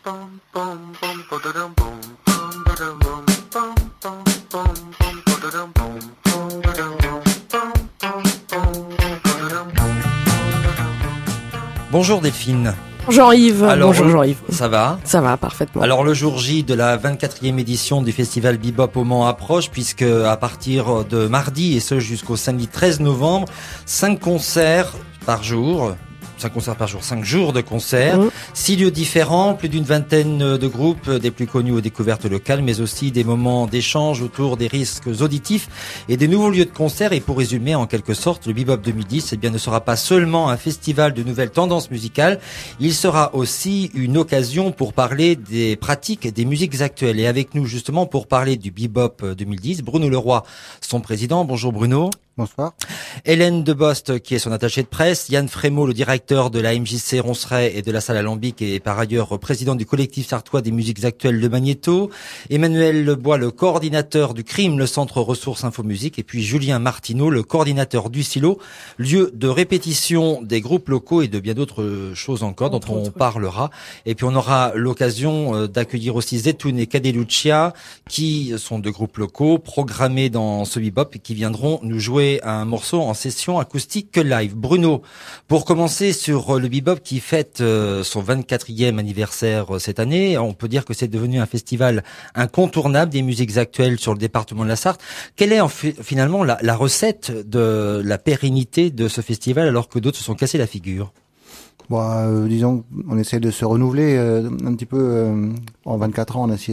Bonjour Delphine. Jean-Yves. Bonjour Jean-Yves. Ça va ? Ça va, parfaitement. Alors le jour J de la 24e édition du festival Bebop au Mans approche, puisque à partir de mardi et ce jusqu'au samedi 13 novembre, 5 concerts par jour. 5 jours de concerts, 6 lieux différents, plus d'une vingtaine de groupes, des plus connus aux découvertes locales, mais aussi des moments d'échange autour des risques auditifs et des nouveaux lieux de concert. Et pour résumer en quelque sorte, le Bebop 2010 ne sera pas seulement un festival de nouvelles tendances musicales, il sera aussi une occasion pour parler des pratiques des musiques actuelles. Et avec nous justement pour parler du Bebop 2010, Bruno Leroy, son président. Bonjour Bruno. Bonsoir. Hélène Debost, qui est son attachée de presse, Yann Frémaux, le directeur de la MJC Ronceret et de la salle Alambic et par ailleurs président du collectif sartois des musiques actuelles de Magnéto, Emmanuel Lebois, le coordinateur du CRIM, le centre ressources infomusique, et puis Julien Martineau, le coordinateur du Silo, lieu de répétition des groupes locaux et de bien d'autres choses encore dont on parlera. Et puis on aura l'occasion d'accueillir aussi Zetoun et Cadelucia, qui sont deux groupes locaux programmés dans ce bebop et qui viendront nous jouer un morceau en session acoustique que live. Bruno, pour commencer sur le bebop qui fête son 24e anniversaire cette année, on peut dire que c'est devenu un festival incontournable des musiques actuelles sur le département de la Sarthe. Quelle est finalement la recette de la pérennité de ce festival alors que d'autres se sont cassés la figure? Disons, on essaie de se renouveler un petit peu. En 24 ans, on a essayé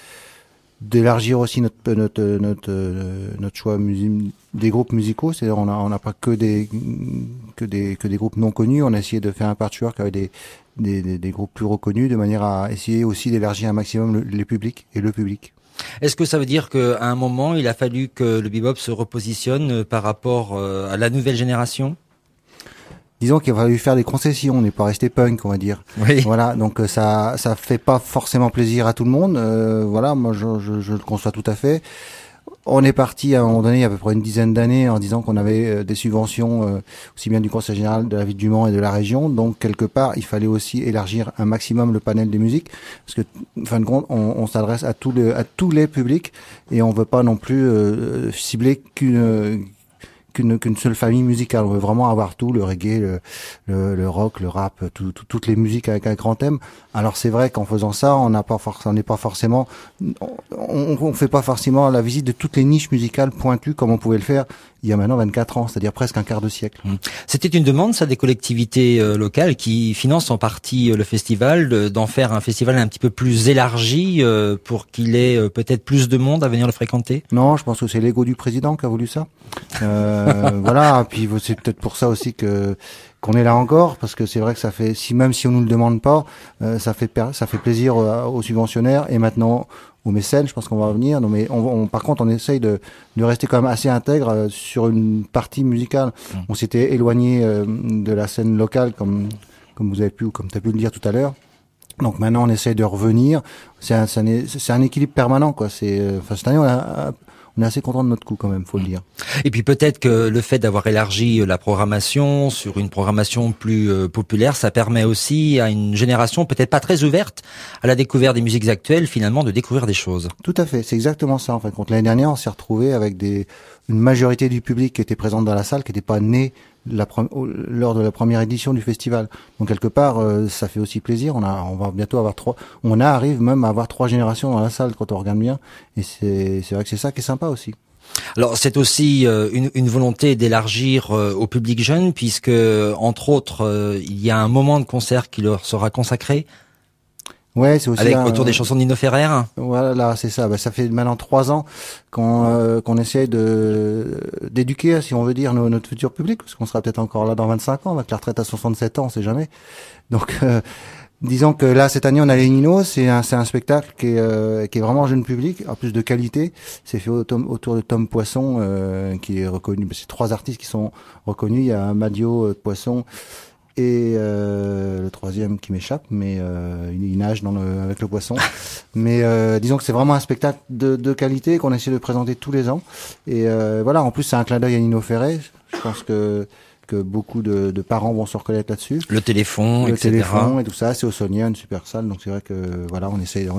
d'élargir aussi notre choix des groupes musicaux, c'est-à-dire on n'a pas que des groupes non connus, on a essayé de faire un patchwork avec des groupes plus reconnus de manière à essayer aussi d'élargir un maximum les publics et le public. Est-ce que ça veut dire qu'à un moment il a fallu que le bebop se repositionne par rapport à la nouvelle génération? Disons qu'il va fallu faire des concessions, on n'est pas resté punk, on va dire. Oui. Voilà, donc ça fait pas forcément plaisir à tout le monde. Voilà, moi je le conçois tout à fait. On est parti à un moment donné, il y a à peu près une dizaine d'années, en disant qu'on avait des subventions aussi bien du Conseil général de la ville du Mans et de la région. Donc quelque part, il fallait aussi élargir un maximum le panel des musiques, parce que en fin de compte, on s'adresse à tous les publics et on veut pas non plus cibler qu'une seule famille musicale. On veut vraiment avoir tout, le reggae, le rock, le rap, toutes les musiques avec un grand thème. Alors c'est vrai qu'en faisant ça, on fait pas forcément la visite de toutes les niches musicales pointues comme on pouvait le faire il y a maintenant 24 ans, c'est-à-dire presque un quart de siècle. C'était une demande, ça, des collectivités locales qui financent en partie le festival, d'en faire un festival un petit peu plus élargi pour qu'il ait peut-être plus de monde à venir le fréquenter? Non, je pense que c'est l'ego du président qui a voulu ça. Voilà, puis c'est peut-être pour ça aussi qu'on est là encore, parce que c'est vrai que ça fait, même si on nous le demande pas, ça fait plaisir aux subventionnaires et maintenant aux mécènes. Je pense qu'on va revenir. Non, mais par contre, on essaye de rester quand même assez intègre sur une partie musicale. On s'était éloigné de la scène locale, comme vous avez pu ou comme tu as pu le dire tout à l'heure. Donc maintenant, on essaye de revenir. C'est un équilibre permanent, quoi. Cette année, on est assez content de notre coup quand même, faut le dire. Et puis peut-être que le fait d'avoir élargi la programmation sur une programmation plus populaire, ça permet aussi à une génération peut-être pas très ouverte à la découverte des musiques actuelles, finalement, de découvrir des choses. Tout à fait, c'est exactement ça. En fin de compte, l'année dernière, on s'est retrouvé avec une majorité du public qui était présente dans la salle, qui n'était pas né lors de la première édition du festival. Donc quelque part, ça fait aussi plaisir. On va bientôt avoir arrive même à avoir 3 générations dans la salle quand on regarde bien. Et c'est vrai que c'est ça qui est sympa aussi. Alors c'est aussi une volonté d'élargir au public jeune, puisque entre autres, il y a un moment de concert qui leur sera consacré. Ouais, c'est aussi autour des chansons de Nino Ferrer. Voilà, c'est ça. Ça fait maintenant 3 ans qu'on essaie d'éduquer, si on veut dire, notre futur public, parce qu'on sera peut-être encore là dans 25 ans, avec la retraite à 67 ans, on sait jamais. Donc, disons que là, cette année, on a les Nino, c'est un spectacle qui est vraiment jeune public, en plus de qualité. C'est fait autour de Tom Poisson, qui est reconnu. C'est 3 artistes qui sont reconnus. Il y a Madio Poisson et le troisième qui m'échappe, mais il nage avec le poisson. Mais disons que c'est vraiment un spectacle de qualité qu'on essaie de présenter tous les ans. Et voilà, en plus c'est un clin d'œil à Nino Ferrer. Je pense que que beaucoup de parents vont se reconnaître là-dessus. Le téléphone, le etc. téléphone et tout ça, c'est au Sonia, une super salle. Donc c'est vrai que voilà, on essaye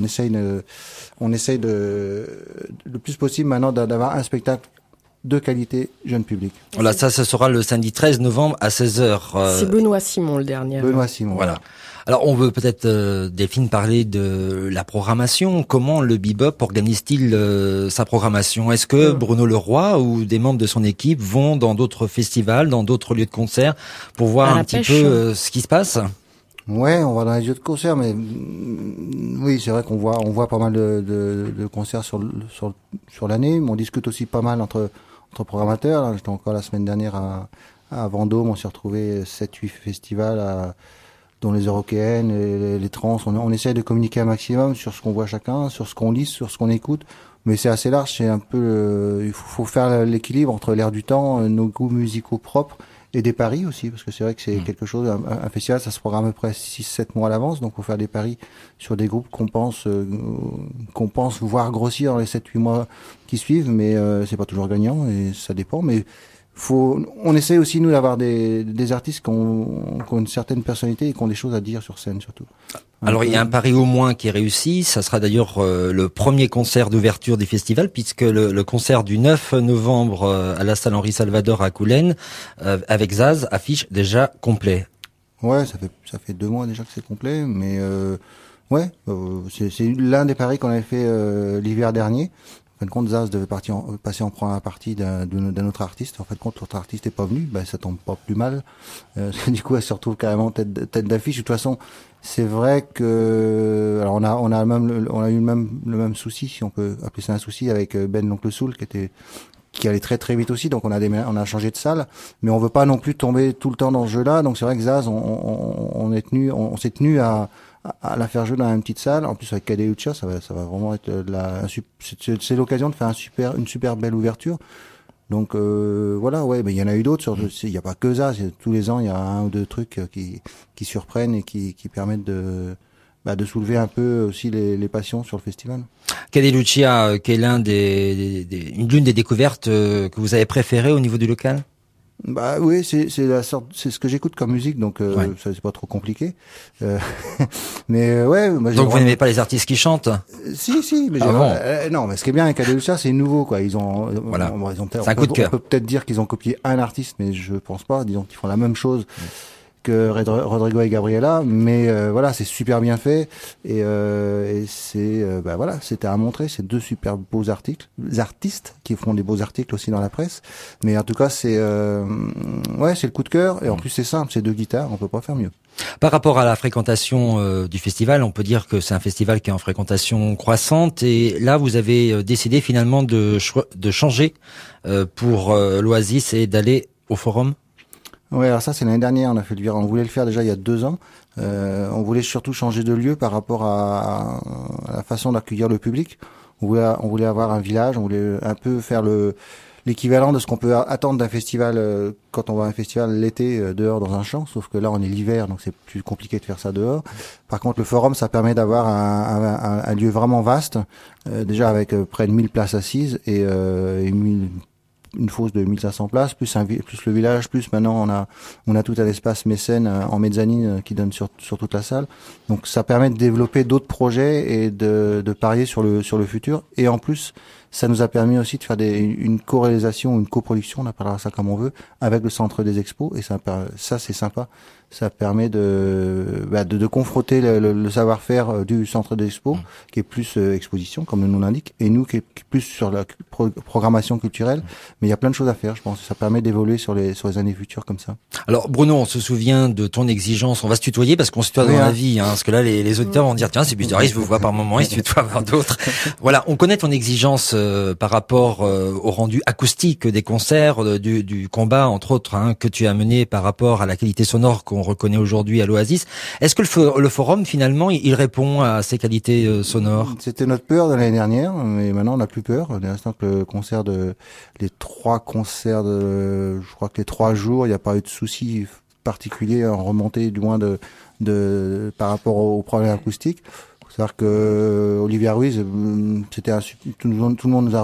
de le plus possible maintenant d'avoir un spectacle de qualité jeune public. Voilà, ça sera le samedi 13 novembre à 16h. C'est Benoît Simon le dernier. Benoît Simon. Voilà. Alors on veut peut-être, Delphine, parler de la programmation. Comment le Bebop organise-t-il sa programmation? Est-ce que Bruno Leroy ou des membres de son équipe vont dans d'autres festivals, dans d'autres lieux de concert pour voir un petit peu ce qui se passe? Ouais, on va dans les lieux de concert, mais oui, c'est vrai qu'on voit pas mal de concerts sur l'année, mais on discute aussi pas mal entre programmateurs. Là, j'étais encore la semaine dernière à Vendôme, on s'est retrouvé 7-8 festivals dont les Eurokéennes, les trans. On essaye de communiquer un maximum sur ce qu'on voit chacun, sur ce qu'on lit, sur ce qu'on écoute, mais c'est assez large. C'est un peu, il faut faire l'équilibre entre l'air du temps, nos goûts musicaux propres et des paris aussi, parce que c'est vrai que c'est quelque chose. Un festival, ça se programme à peu près 6-7 mois à l'avance, donc faut faire des paris sur des groupes qu'on pense voir grossir dans les 7-8 mois qui suivent, mais c'est pas toujours gagnant et ça dépend. Mais on essaie aussi nous d'avoir des artistes qui ont une certaine personnalité et qui ont des choses à dire sur scène surtout. Alors il y a un pari au moins qui est réussi, ça sera d'ailleurs le premier concert d'ouverture du festival, puisque le concert du 9 novembre à la salle Henri Salvador à Coulennes avec Zaz affiche déjà complet. Ouais, ça fait 2 mois déjà que c'est complet, mais c'est l'un des paris qu'on avait fait l'hiver dernier. En fin de compte, Zaz devait passer en première partie d'un autre artiste. En fin de compte, l'autre artiste est pas venu. Ben, ça tombe pas plus mal. Du coup, elle se retrouve carrément tête d'affiche. De toute façon, c'est vrai que, alors on a eu le même souci, si on peut appeler ça un souci, avec Ben l'oncle Soul, qui allait très très vite aussi. Donc on a changé de salle, mais on veut pas non plus tomber tout le temps dans ce jeu-là. Donc c'est vrai que Zaz, on s'est tenu à la faire jouer dans une petite salle. En plus avec Kade Lucha, ça va vraiment être c'est l'occasion de faire une super belle ouverture. Donc voilà, ouais, mais il y en a eu d'autres. Il y a pas que ça. Tous les ans, il y a 1 ou 2 trucs qui surprennent et qui permettent de soulever un peu aussi les passions sur le festival. Kade Lucha, qui est l'une des découvertes que vous avez préférées au niveau du local? Bah oui, c'est ce que j'écoute comme musique, donc ça c'est pas trop compliqué. Mais ouais. Moi, donc vous n'aimez pas les artistes qui chantent? Si, mais non, mais ce qui est bien avec Kade Lucha, c'est nouveau, quoi. Ils ont c'est un coup de cœur. On peut peut-être dire qu'ils ont copié un artiste, mais je pense pas. Disons qu'ils font la même chose que Rodrigo et Gabriela, mais voilà, c'est super bien fait et c'est voilà, c'était à montrer. C'est 2 super beaux artistes qui font des beaux articles aussi dans la presse, mais en tout cas c'est c'est le coup de cœur et en plus c'est simple, c'est 2 guitares, on peut pas faire mieux. Par rapport à la fréquentation du festival, on peut dire que c'est un festival qui est en fréquentation croissante et là vous avez décidé finalement de changer pour l'Oasis et d'aller au Forum. Ouais, alors ça c'est l'année dernière, on voulait le faire déjà il y a 2 ans. On voulait surtout changer de lieu par rapport à la façon d'accueillir le public. On voulait avoir un village, on voulait un peu faire l'équivalent de ce qu'on peut attendre d'un festival quand on va à un festival l'été dehors dans un champ, sauf que là on est l'hiver donc c'est plus compliqué de faire ça dehors. Par contre le forum ça permet d'avoir un lieu vraiment vaste, déjà avec près de 1000 places assises et une fosse de 1500 places, plus le village, plus maintenant on a tout un espace mécène en mezzanine qui donne sur toute la salle. Donc ça permet de développer d'autres projets et de parier sur le futur. Et en plus, ça nous a permis aussi de faire une co-réalisation, une coproduction, on appellera ça comme on veut, avec le centre des expos. Et ça c'est sympa. Ça permet de confronter le savoir-faire du centre des expos, qui est plus exposition, comme le nom l'indique, et nous qui est plus sur la programmation culturelle. Mais il y a plein de choses à faire, je pense. Ça permet d'évoluer sur les années futures comme ça. Alors Bruno, on se souvient de ton exigence. On va se tutoyer parce qu'on se tutoie dans la vie, parce que là les auditeurs vont dire tiens c'est bizarre, ils se voient par moment, ils se tutoient par d'autres. Voilà, on connaît ton exigence par rapport au rendu acoustique des concerts, du combat entre autres que tu as mené par rapport à la qualité sonore qu'on reconnaît aujourd'hui à l'Oasis. Est-ce que le forum finalement il répond à ces qualités sonores? C'était notre peur de l'année dernière, mais maintenant on n'a plus peur. Dès l'instant que les 3 concerts je crois que les 3 jours, il n'y a pas eu de soucis particuliers en remontée du moins par rapport aux problèmes acoustiques. C'est-à-dire que Olivia Ruiz, c'était tout le monde nous a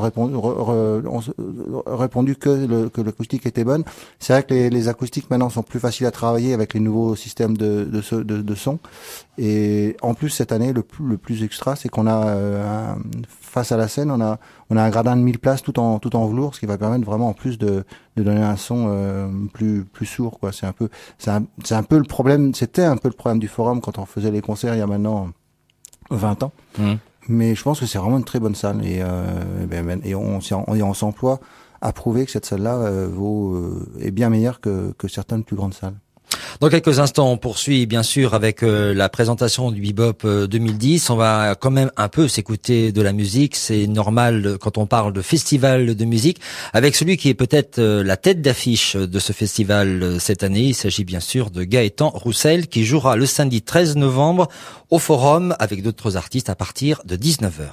répondu que l'acoustique était bonne. C'est vrai que les acoustiques maintenant sont plus faciles à travailler avec les nouveaux systèmes de son. Et en plus cette année, le plus extra, c'est qu'on a face à la scène, on a un gradin de 1000 places tout en velours, ce qui va permettre vraiment en plus de donner un son plus sourd, quoi. C'est un peu le problème. C'était un peu le problème du Forum quand on faisait les concerts il y a maintenant 20 ans. Mais je pense que c'est vraiment une très bonne salle et on s'emploie à prouver que cette salle-là est bien meilleure que certaines plus grandes salles. Dans quelques instants, on poursuit bien sûr avec la présentation du Bebop 2010. On va quand même un peu s'écouter de la musique. C'est normal quand on parle de festival de musique. Avec celui qui est peut-être la tête d'affiche de ce festival cette année. Il s'agit bien sûr de Gaëtan Roussel qui jouera le samedi 13 novembre au Forum avec d'autres artistes à partir de 19h.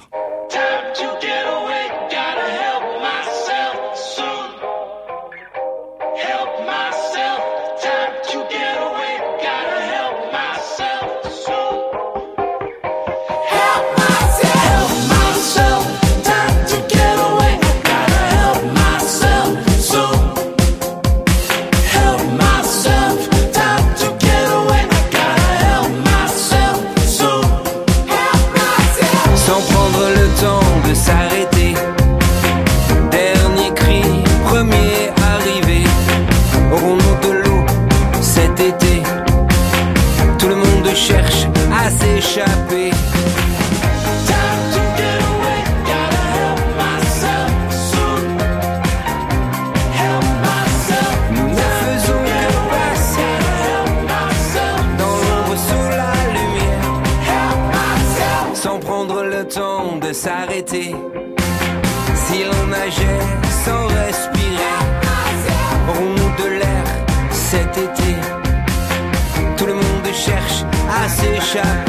S'arrêter si l'on nageait sans respirer, aurons-nous de l'air cet été? Tout le monde cherche à s'échapper.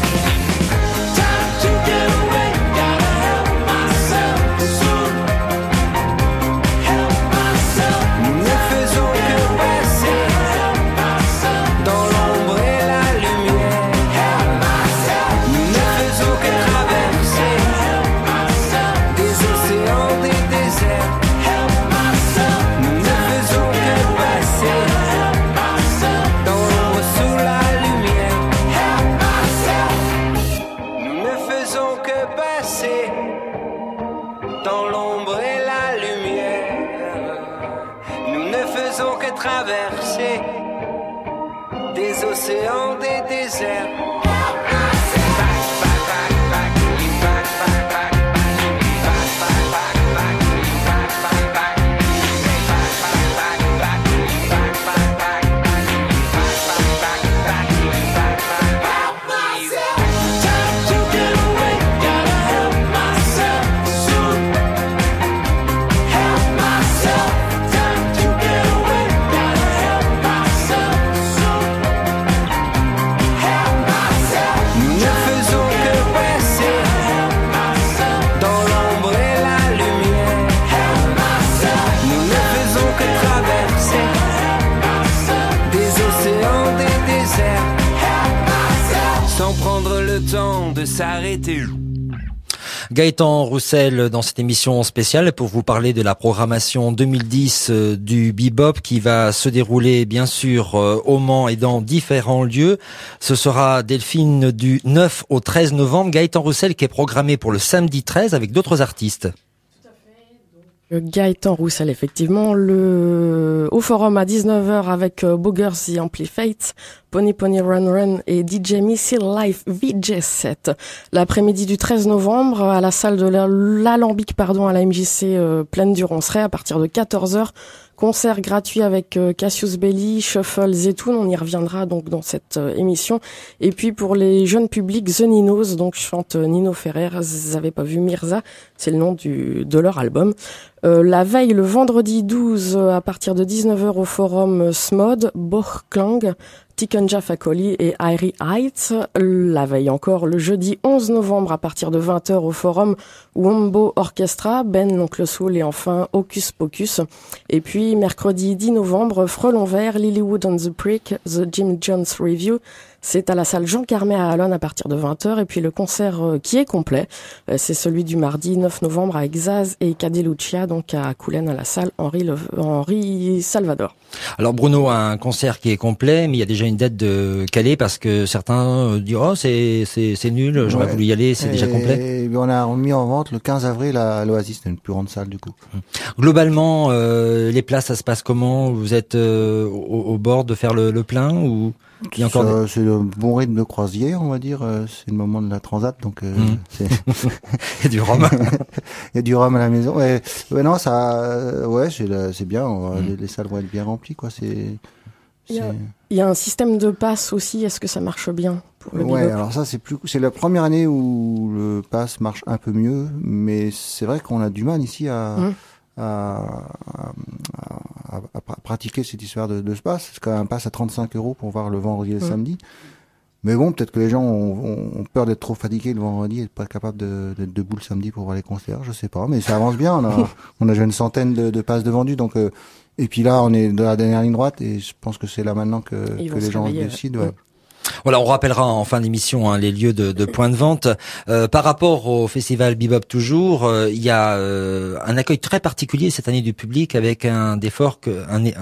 Traverser des océans, des déserts. De s'arrêter. Gaëtan Roussel dans cette émission spéciale pour vous parler de la programmation 2010 du Bebop qui va se dérouler bien sûr au Mans et dans différents lieux. Ce sera Delphine du 9 au 13 novembre. Gaëtan Roussel qui est programmé pour le samedi 13 avec d'autres artistes. Gaëtan Roussel, effectivement, au Forum à 19h avec Boogers The Amplified, Pony Pony Run Run et DJ Missile Live VJ7. L'après-midi du 13 novembre, à la salle de l'Alambic, à la MJC Plaine du Ronceret, à partir de 14h, concert gratuit avec Cassius Belli, Shuffle, Zetoun, on y reviendra donc dans cette émission. Et puis pour les jeunes publics, The Ninos, donc chante Nino Ferrer, vous avez pas vu Mirza, c'est le nom de leur album. La veille, le vendredi 12, à partir de 19h au forum Smod, Bochklang, Tikenja Fakoli et Airy Heights. La veille encore, le jeudi 11 novembre, à partir de 20h au forum Wombo Orchestra, Ben l'Oncle Soul et enfin Hocus Pocus. Et puis mercredi 10 novembre, Frelon Vert, Lilywood on the Prick, The Jim Jones Review, C'est à la salle Jean Carmet à Allonne à partir de 20h. Et puis le concert qui est complet, c'est celui du mardi 9 novembre avec Zaz et Cadelucia, donc à Coulennes à la salle Henri Salvador. Alors Bruno, un concert qui est complet, mais il y a déjà une date de calée parce que certains disent oh c'est nul, j'aurais voulu y aller, c'est déjà complet. Et on a remis en vente le 15 avril à l'Oasis, c'est une plus grande salle du coup. Globalement, les places, ça se passe comment? Vous êtes au bord de faire le plein ou il y a encore c'est le bon rythme de croisière, on va dire. C'est le moment de la transat, donc c'est il y a du rhum. Il y a du rhum à la maison. Ouais non, ça, c'est bien. Les salles vont être bien remplies, quoi. Il y a un système de pass aussi. Est-ce que ça marche bien pour le Bebop? Ouais, alors ça c'est la première année où le pass marche un peu mieux, mais c'est vrai qu'on a du mal ici à pratiquer cette histoire de ce pass. C'est quand même un pass à 35 € pour voir le vendredi et le samedi. Mais bon, peut-être que les gens ont peur d'être trop fatigués le vendredi et de pas être capables d'être debout le samedi pour voir les concerts. Je sais pas, mais ça avance bien. On a déjà une centaine de passes de vendus, donc et puis là, on est dans la dernière ligne droite et je pense que c'est là maintenant que les gens décident. Ouais. Voilà, on rappellera en fin d'émission les lieux de points de vente. Par rapport au festival Bebop toujours, il y a un accueil très particulier cette année du public avec un décor que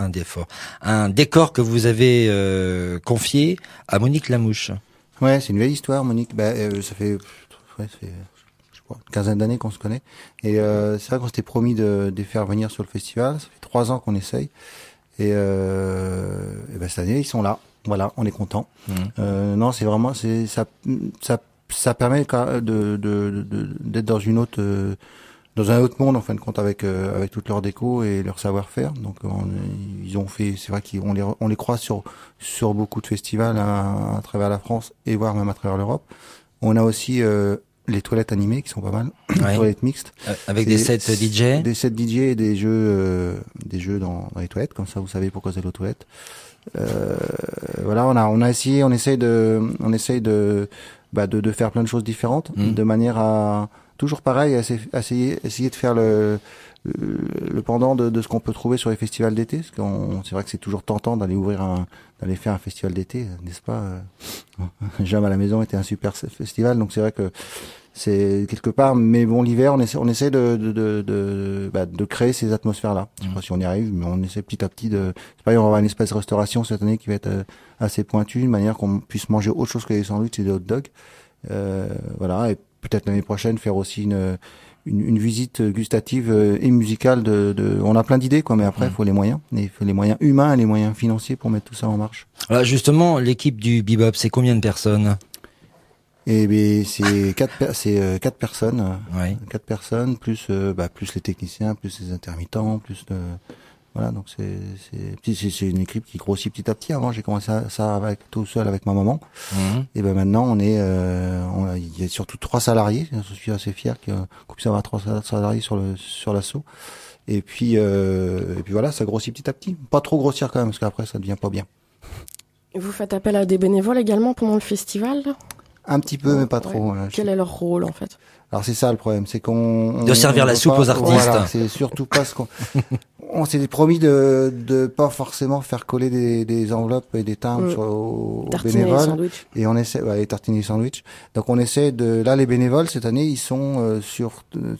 vous avez confié à Monique Lamouche. Ouais, c'est une vieille histoire, Monique. Ça fait une quinzaine d'années qu'on se connaît. Et c'est vrai qu'on s'était promis de les faire venir sur le festival. Ça fait 3 ans qu'on essaye. Et cette année, ils sont là. Voilà, on est content. Non, c'est vraiment, ça permet d'être dans dans un autre monde en fin de compte avec toute leur déco et leur savoir-faire. Donc ils ont fait, c'est vrai qu'on les croise sur beaucoup de festivals à travers la France et voire même à travers l'Europe. On a aussi les toilettes animées qui sont pas mal, les toilettes mixtes avec des sets DJ, et des jeux dans les toilettes, comme ça vous savez pourquoi c'est les toilettes. Voilà, on essaye de faire plein de choses différentes, de manière à toujours pareil, essayer de faire le pendant de ce qu'on peut trouver sur les festivals d'été, parce c'est vrai que c'est toujours tentant d'aller faire un festival d'été, n'est-ce pas? Jam à la maison était un super festival, donc c'est vrai que c'est quelque part, mais bon, l'hiver, on essaie de créer ces atmosphères-là. Je sais pas si on y arrive, mais on essaie petit à petit c'est pas, on va avoir une espèce de restauration cette année qui va être assez pointue, de manière qu'on puisse manger autre chose que des sandwichs et des hot dogs. Voilà, et peut-être l'année prochaine faire aussi une visite gustative et musicale on a plein d'idées, quoi, mais après, il faut les moyens. Il faut les moyens humains et les moyens financiers pour mettre tout ça en marche. Alors, justement, l'équipe du Bebop, c'est combien de personnes? Et ben c'est 4 personnes. Ouais. 4 personnes plus les techniciens, plus les intermittents, voilà, donc c'est une équipe qui grossit petit à petit. Avant, j'ai commencé ça tout seul avec ma maman. Et ben maintenant, il y a surtout 3 salariés. Je suis assez fier qu'on puisse avoir 3 salariés sur l'assaut. Et puis voilà, ça grossit petit à petit. Pas trop grossir quand même, parce qu'après ça devient pas bien. Vous faites appel à des bénévoles également pendant le festival? Un petit peu, mais pas trop. Quel est leur rôle, en fait? Alors c'est ça le problème, c'est de servir la soupe aux artistes. Voilà, c'est surtout pas ce on s'est promis de pas forcément faire coller des enveloppes et des timbres aux bénévoles. Et on essaie, les tartines et sandwich. Donc on essaie là, les bénévoles cette année, ils sont sur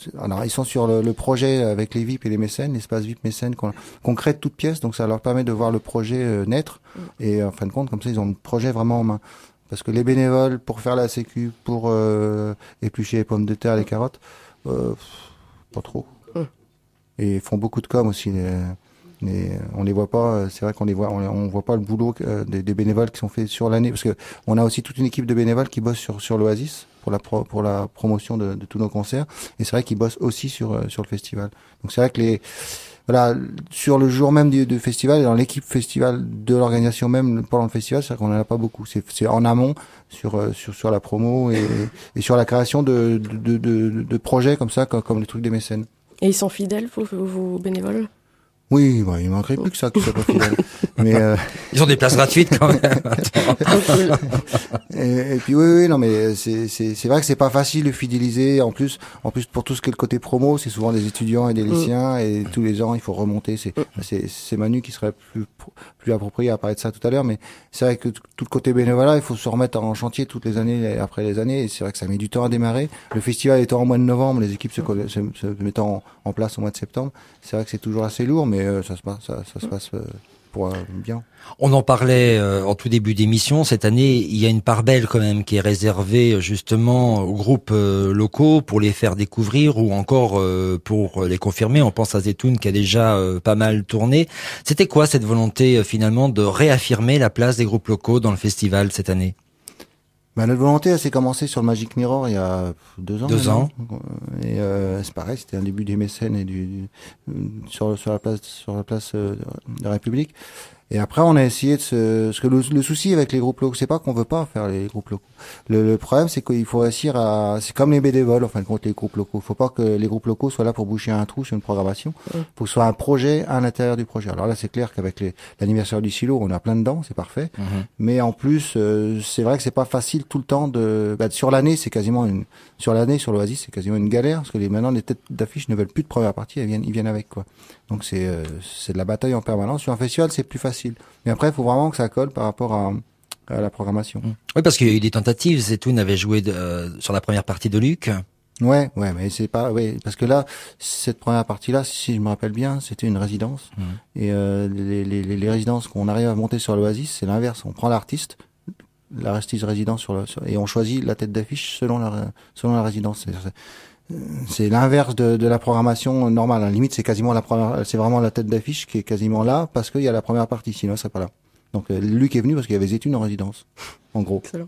le projet avec les VIP et les mécènes, l'espace VIP mécène qu'on crée de toutes pièces. Donc ça leur permet de voir le projet naître. Et en fin de compte, comme ça, ils ont le projet vraiment en main. Parce que les bénévoles, pour faire la sécu, pour éplucher les pommes de terre, les carottes, pas trop. Et ils font beaucoup de com aussi. On les voit pas. C'est vrai qu'on les voit. On voit pas le boulot des bénévoles qui sont faits sur l'année, parce que on a aussi toute une équipe de bénévoles qui bossent sur l'Oasis pour la promotion de tous nos concerts. Et c'est vrai qu'ils bossent aussi sur le festival. Donc c'est vrai que sur le jour même du festival, et dans l'équipe festival de l'organisation même pendant le festival, c'est vrai qu'on en a pas beaucoup. C'est en amont sur la promo et sur la création de projets comme ça, comme les trucs des mécènes. Et ils sont fidèles, vos bénévoles? Oui, il manquerait plus que ça, qu'ils soient pas fidèles. Mais ils ont des places gratuites quand même. et puis oui, non, mais c'est vrai que c'est pas facile de fidéliser. En plus pour tout ce qui est le côté promo, c'est souvent des étudiants et des lycéens, et tous les ans il faut remonter. C'est Manu qui serait plus approprié à parler de ça tout à l'heure, mais c'est vrai que tout le côté bénévolat, il faut se remettre en chantier toutes les années après les années, et c'est vrai que ça met du temps à démarrer. Le festival étant en mois de novembre, les équipes se mettant en place au mois de septembre, c'est vrai que c'est toujours assez lourd, mais ça se passe pour bien. On en parlait en tout début d'émission. Cette année, il y a une part belle quand même qui est réservée justement aux groupes locaux pour les faire découvrir ou encore pour les confirmer. On pense à Zetoun qui a déjà pas mal tourné. C'était quoi cette volonté finalement de réaffirmer la place des groupes locaux dans le festival cette année? Notre volonté, elle s'est commencée sur le Magic Mirror il y a 2 ans. 2 ans. Et c'est pareil, c'était un début des mécènes et sur la place de la République. Et après, on a essayé parce que le souci avec les groupes locaux, c'est pas qu'on veut pas faire les groupes locaux. Le problème, c'est qu'il faut réussir c'est comme les bénévoles, en fin de compte, les groupes locaux. Faut pas que les groupes locaux soient là pour boucher un trou sur une programmation. Faut que ce soit un projet à l'intérieur du projet. Alors là, c'est clair qu'avec l'anniversaire du silo, on a plein dedans, c'est parfait. Mais en plus, c'est vrai que c'est pas facile tout le temps sur l'année, sur l'Oasis, c'est quasiment une galère, parce que maintenant, les têtes d'affiche ne veulent plus de première partie, ils viennent avec, quoi. Donc c'est de la bataille en permanence. Sur un festival, c'est plus facile. Mais après, il faut vraiment que ça colle par rapport à la programmation. Oui, parce qu'il y a eu des tentatives. Zetoun avait joué sur la première partie de Luc. Ouais, mais c'est pas, parce que là, cette première partie-là, si je me rappelle bien, c'était une résidence. Et les résidences qu'on arrive à monter sur l'Oasis, c'est l'inverse. On prend l'artiste résidence et on choisit la tête d'affiche selon la résidence. C'est l'inverse de la programmation normale. À la limite, c'est vraiment la tête d'affiche qui est quasiment là parce qu'il y a la première partie, sinon elle serait pas là. Donc Luc est venu parce qu'il y avait Zetoun en résidence, en gros. Excellent.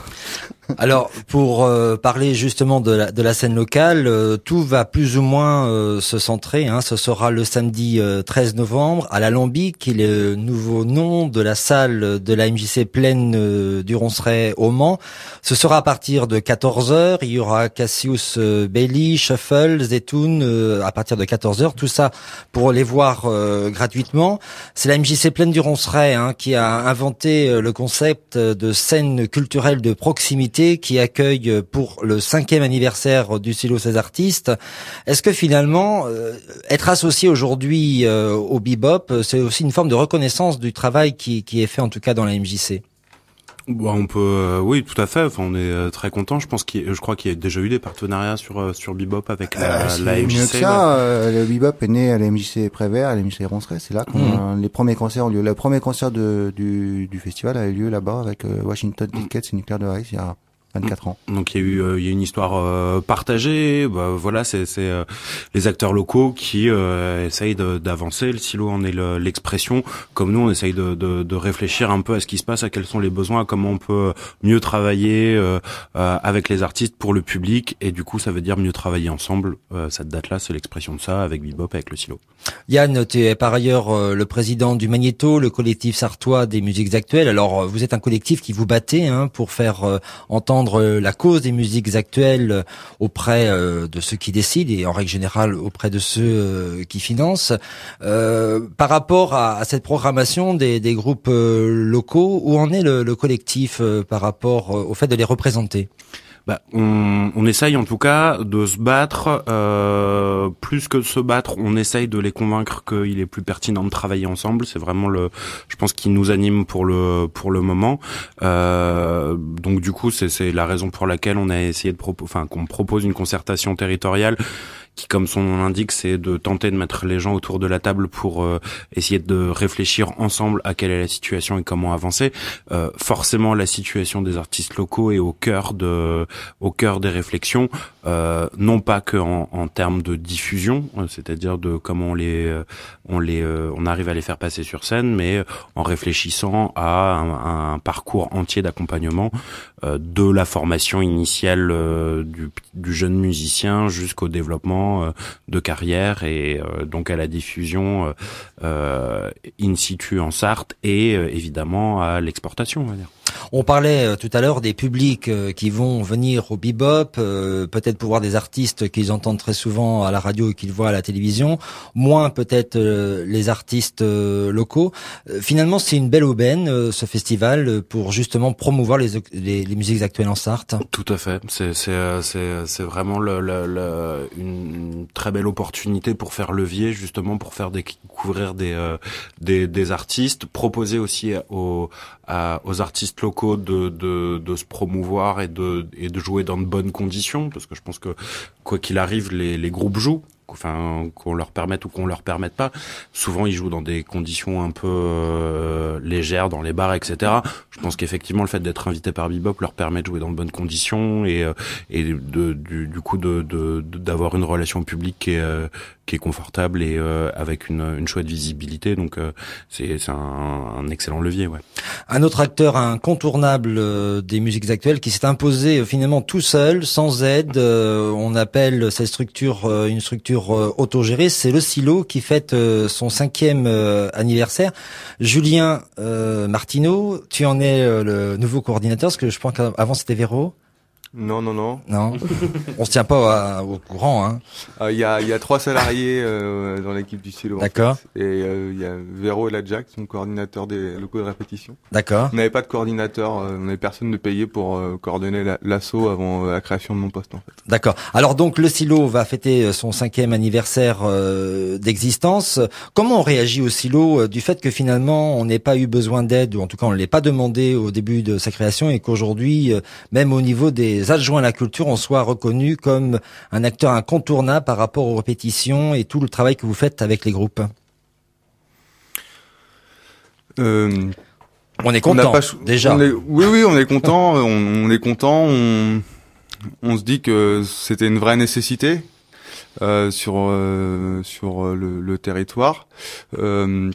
Alors, pour parler justement de la scène locale, tout va plus ou moins se centrer. Ce sera le samedi 13 novembre à l'Alambic, qui est le nouveau nom de la salle de la MJC Plaine du Ronceret au Mans. Ce sera à partir de 14h. Il y aura Cassius Belli, Shuffle, Zetoun à partir de 14h. Tout ça pour les voir gratuitement. C'est la MJC Plaine du Ronceret qui a inventé le concept de scène culturelle de proximité qui accueille pour le 5e anniversaire du Silo Ces Artistes. Est-ce que finalement, être associé aujourd'hui au bebop, c'est aussi une forme de reconnaissance du travail qui est fait en tout cas dans la MJC? On peut, oui, tout à fait. Enfin, on est très content. Je crois qu'il y a déjà eu des partenariats sur Bebop avec la MJC. Mieux que ça, le Bebop est né à la MJC Prévert, à la MJC Ronceret. C'est là que les premiers concerts ont lieu. Le premier concert du festival a eu lieu là-bas avec Washington Tickets et Nuclear Device il y a 24 ans. Donc il y a une histoire partagée. Voilà, c'est les acteurs locaux qui essayent d'avancer. Le silo en est l'expression. Comme nous, on essaye de réfléchir un peu à ce qui se passe, à quels sont les besoins, à comment on peut mieux travailler avec les artistes pour le public. Et du coup, ça veut dire mieux travailler ensemble. Cette date-là, c'est l'expression de ça avec Bebop, avec le silo. Yann, tu es par ailleurs le président du Magnéto, le collectif sartois des musiques actuelles. Alors, vous êtes un collectif qui vous battez pour faire entendre la cause des musiques actuelles auprès de ceux qui décident et en règle générale auprès de ceux qui financent. Par rapport à cette programmation des groupes locaux, où en est le collectif par rapport au fait de les représenter? On essaye en tout cas de se battre, plus que de se battre, on essaye de les convaincre qu'il est plus pertinent de travailler ensemble. C'est vraiment je pense, qui nous anime pour le moment. Donc du coup, c'est la raison pour laquelle on a essayé qu'on propose une concertation territoriale qui, comme son nom l'indique, c'est de tenter de mettre les gens autour de la table pour essayer de réfléchir ensemble à quelle est la situation et comment avancer. Forcément, la situation des artistes locaux est au cœur des réflexions, non pas que en termes de diffusion, c'est-à-dire de comment on arrive à les faire passer sur scène, mais en réfléchissant à un parcours entier d'accompagnement, de la formation initiale du jeune musicien jusqu'au développement de carrière et donc à la diffusion in situ en Sarthe et évidemment à l'exportation, on va dire. On parlait tout à l'heure des publics qui vont venir au bebop, peut-être pour voir des artistes qu'ils entendent très souvent à la radio et qu'ils voient à la télévision, moins peut-être les artistes locaux. Finalement, c'est une belle aubaine, ce festival, pour justement promouvoir les musiques actuelles en Sarthe. Tout à fait. C'est vraiment une très belle opportunité pour faire levier, justement pour faire découvrir des artistes, proposer aussi aux artistes locaux de se promouvoir et de jouer dans de bonnes conditions, parce que je pense que quoi qu'il arrive, les groupes jouent. Enfin, qu'on leur permette ou qu'on leur permette pas. Souvent, ils jouent dans des conditions un peu légères, dans les bars, etc. Je pense qu'effectivement, le fait d'être invité par Bebop leur permet de jouer dans de bonnes conditions et du coup d'avoir une relation publique qui est confortable et avec une chouette visibilité. Donc, c'est un excellent levier, ouais. Un autre acteur incontournable des musiques actuelles qui s'est imposé finalement tout seul, sans aide. On appelle cette structure une structure autogérée. C'est le Silo qui fête son 5e anniversaire. Julien Martineau, tu en es le nouveau coordinateur, parce que je pense qu'avant c'était Véro. Non. Non. On se tient pas au courant, hein. Il y a 3 salariés dans l'équipe du Silo. D'accord. En fait. Et il y a Véro et Ladjac, son coordinateur des locaux de répétition. D'accord. On n'avait pas de coordinateur, on n'avait personne de payé pour coordonner l'assaut avant la création de mon poste, en fait. D'accord. Alors donc le Silo va fêter son 5e anniversaire d'existence. Comment on réagit au Silo du fait que finalement on n'ait pas eu besoin d'aide, ou en tout cas on ne l'ait pas demandé au début de sa création, et qu'aujourd'hui, même au niveau des adjoints à la culture, on soit reconnu comme un acteur incontournable par rapport aux répétitions et tout le travail que vous faites avec les groupes? On est content, déjà. Oui, on est content. On est content. On se dit que c'était une vraie nécessité sur le territoire. Le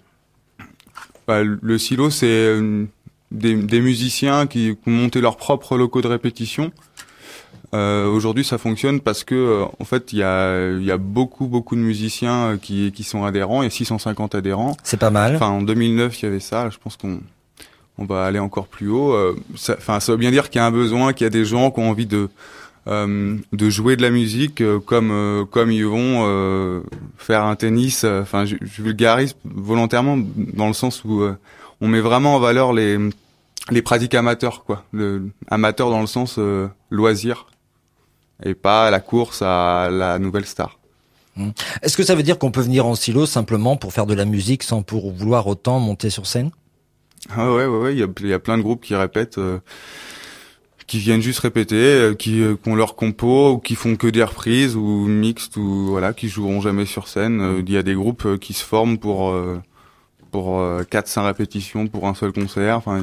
Silo, c'est des musiciens qui ont monté leurs propres locaux de répétition. Aujourd'hui, ça fonctionne parce que en fait, il y a beaucoup de musiciens qui sont adhérents. Il y a 650 adhérents. C'est pas mal. Enfin, en 2009, il y avait ça. Je pense qu'on va aller encore plus haut. Ça veut bien dire qu'il y a un besoin, qu'il y a des gens qui ont envie de jouer de la musique comme ils vont faire un tennis. Enfin, je vulgarise volontairement dans le sens où on met vraiment en valeur les pratiques amateurs, quoi. Amateur dans le sens loisir, et pas la course à la nouvelle star. Est-ce que ça veut dire qu'on peut venir en Silo simplement pour faire de la musique sans pour vouloir autant monter sur scène? Ah ouais, il y a plein de groupes qui répètent, qui viennent juste répéter, qui ont leur compo, ou qui font que des reprises ou mixtes, ou voilà, qui joueront jamais sur scène. Il y a des groupes qui se forment pour 4-5 répétitions pour un seul concert. Enfin,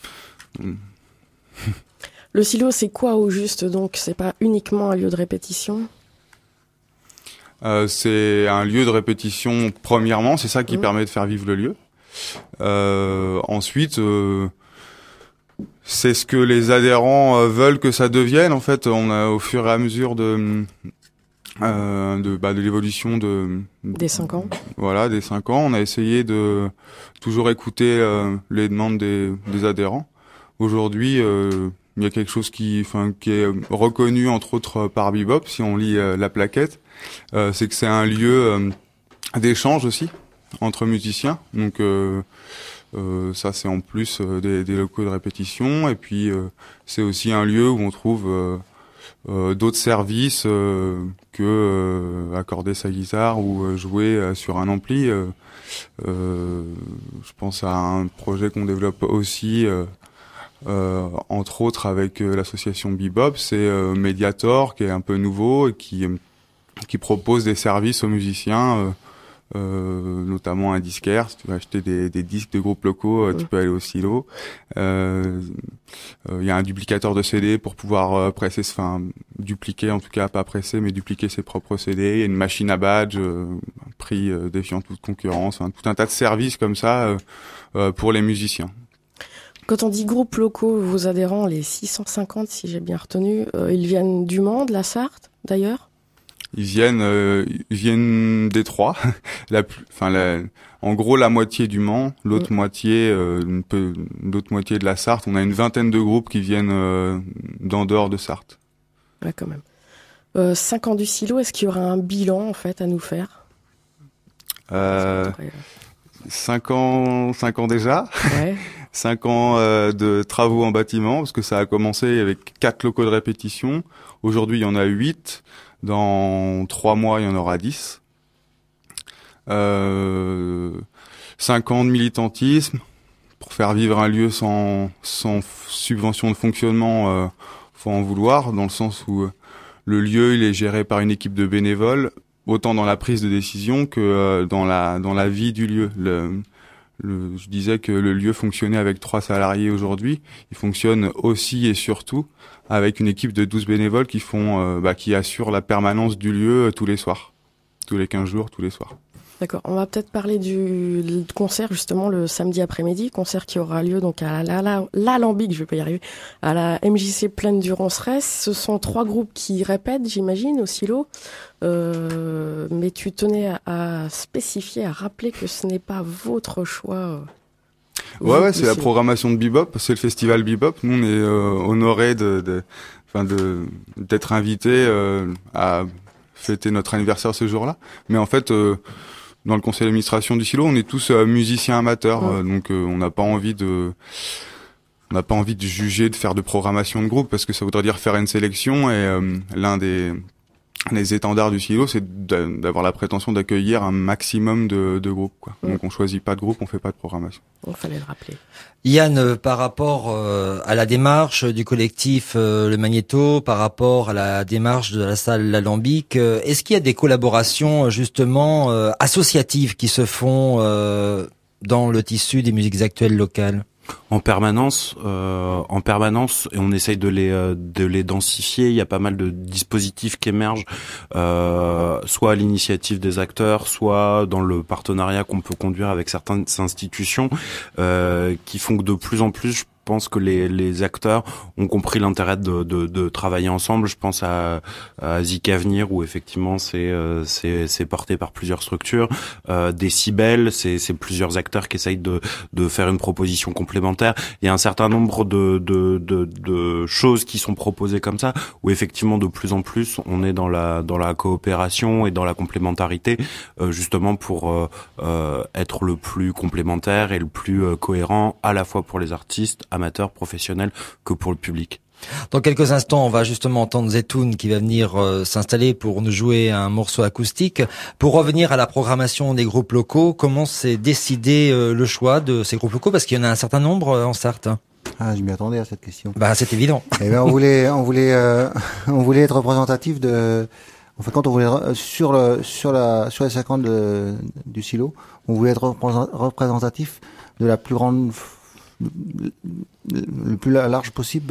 Le Silo, c'est quoi au juste, donc? C'est pas uniquement un lieu de répétition? C'est un lieu de répétition, premièrement, c'est ça qui permet de faire vivre le lieu. Ensuite, c'est ce que les adhérents veulent que ça devienne. En fait, on a, au fur et à mesure de l'évolution des 5 ans. Voilà, des 5 ans, on a essayé de toujours écouter les demandes des adhérents. Aujourd'hui, il y a quelque chose qui est reconnu entre autres par Bebop, si on lit la plaquette, c'est que c'est un lieu d'échange aussi entre musiciens. Donc ça, c'est en plus des locaux de répétition, et puis c'est aussi un lieu où on trouve d'autres services que accorder sa guitare ou jouer sur un ampli. Je pense à un projet qu'on développe aussi entre autres avec l'association Bebop, c'est Mediator, qui est un peu nouveau et qui propose des services aux musiciens, notamment un disquaire. Si tu veux acheter des disques de groupes locaux, tu peux aller au Silo. Il y a un duplicateur de CD pour pouvoir dupliquer, en tout cas pas presser, mais dupliquer ses propres CD. Il y a une machine à badge, prix défiant toute concurrence. Tout un tas de services comme ça pour les musiciens. Quand on dit groupes locaux, vos adhérents, les 650, si j'ai bien retenu, ils viennent du Mans, de la Sarthe, d'ailleurs? Ils viennent des trois. En gros, la moitié du Mans, l'autre moitié, l'autre moitié de la Sarthe. On a une vingtaine de groupes qui viennent d'en dehors de Sarthe. Ouais, quand même. 5 ans du silo, est-ce qu'il y aura un bilan, en fait, à nous faire? 5 ans déjà. Ouais. 5 ans de travaux en bâtiment, parce que ça a commencé avec 4 locaux de répétition. Aujourd'hui, il y en a 8. Dans 3 mois, il y en aura 10. 5 ans de militantisme. Pour faire vivre un lieu sans subvention de fonctionnement, faut en vouloir, dans le sens où le lieu, il est géré par une équipe de bénévoles, autant dans la prise de décision que dans la vie du lieu. Je disais que le lieu fonctionnait avec 3 salariés aujourd'hui. Il fonctionne aussi et surtout avec une équipe de 12 bénévoles qui assurent la permanence du lieu tous les soirs. Tous les 15 jours, tous les soirs. D'accord. On va peut-être parler du concert, justement, le samedi après-midi. Concert qui aura lieu donc à l'Alambic, je vais pas y arriver, à la MJC Plaine du Ronceret. Ce sont 3 groupes qui répètent, j'imagine, au silo. Mais tu tenais à spécifier, à rappeler que ce n'est pas votre choix. Ouais, c'est la programmation de Bebop, c'est le festival Bebop. Nous, on est honorés d'être invités à fêter notre anniversaire ce jour-là. Mais en fait, dans le conseil d'administration du silo, on est tous musiciens amateurs, donc on n'a pas envie de juger, de faire de programmation de groupe, parce que ça voudrait dire faire une sélection, et l'un des étendards du silo, c'est d'avoir la prétention d'accueillir un maximum de groupes, quoi. Donc on choisit pas de groupe, on fait pas de programmation. Il fallait le rappeler. Yann, par rapport à la démarche du collectif Le Magnéto, par rapport à la démarche de la salle L'Alambic, est-ce qu'il y a des collaborations justement associatives qui se font dans le tissu des musiques actuelles locales? En permanence, et on essaye de les densifier. Il y a pas mal de dispositifs qui émergent, soit à l'initiative des acteurs, soit dans le partenariat qu'on peut conduire avec certaines institutions, qui font que de plus en plus, je pense que les acteurs ont compris l'intérêt de travailler ensemble. Je pense à Zik Avenir, où effectivement c'est porté par plusieurs structures. Décibel, c'est plusieurs acteurs qui essayent de faire une proposition complémentaire. Il y a un certain nombre de choses qui sont proposées comme ça, où effectivement de plus en plus on est dans la coopération et dans la complémentarité, justement pour être le plus complémentaire et le plus cohérent, à la fois pour les artistes amateurs, professionnels, que pour le public. Dans quelques instants, on va justement entendre Zetoun qui va venir s'installer pour nous jouer un morceau acoustique. Pour revenir à la programmation des groupes locaux, comment s'est décidé le choix de ces groupes locaux? Parce qu'il y en a un certain nombre en Sarthe. Ah, je m'y attendais à cette question. Bah, c'est évident. Eh ben, on voulait être représentatif de. En fait, quand on voulait sur les 50 du silo, on voulait être représentatif de la plus grande, le plus large possible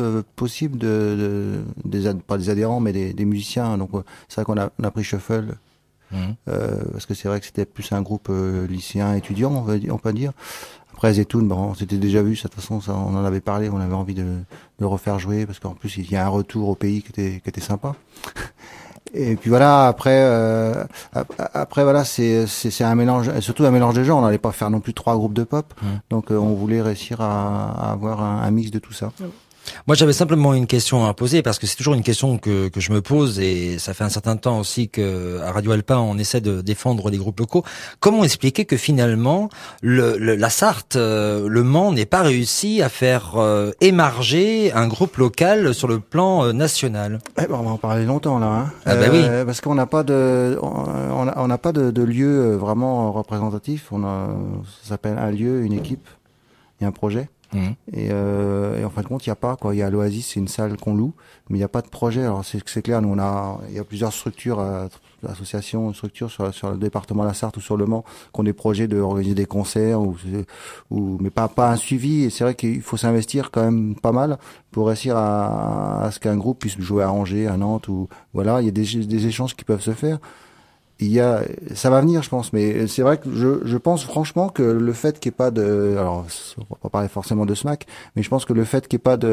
pas des adhérents, mais des musiciens. Donc c'est vrai qu'on a pris Shuffle, parce que c'est vrai que c'était plus un groupe lycéen étudiant, on peut dire. Après Zetoun, bon, on s'était déjà vu, de toute façon, ça, on en avait parlé, on avait envie de le refaire jouer, parce qu'en plus il y a un retour au pays qui était sympa. Et puis voilà, après voilà, c'est un mélange, surtout un mélange de genres. On n'allait pas faire non plus 3 groupes de pop, donc on voulait réussir à avoir un mix de tout ça. Moi, j'avais simplement une question à poser, parce que c'est toujours une question que je me pose, et ça fait un certain temps aussi que à Radio Alpin on essaie de défendre les groupes locaux. Comment expliquer que finalement la Sarthe, le Mans n'ait pas réussi à faire émarger un groupe local sur le plan national? Eh ben, on va en parler longtemps là, hein. Ah bah oui. Parce qu'on n'a pas on n'a pas de lieu vraiment représentatif. Ça s'appelle un lieu, une équipe et un projet. Et en fin de compte, il y a pas, quoi. Il y a l'Oasis, c'est une salle qu'on loue, mais il n'y a pas de projet. Alors c'est clair, nous il y a plusieurs structures, associations, structures sur le département de la Sarthe ou sur le Mans, qui ont des projets de organiser des concerts mais pas un suivi. Et c'est vrai qu'il faut s'investir quand même pas mal pour réussir à ce qu'un groupe puisse jouer à Angers, à Nantes, ou voilà, il y a des échanges qui peuvent se faire. ça va venir, je pense, mais c'est vrai que je pense franchement que le fait qu'il n'y ait pas alors on va pas parler forcément de SMAC, mais je pense que le fait qu'il n'y ait pas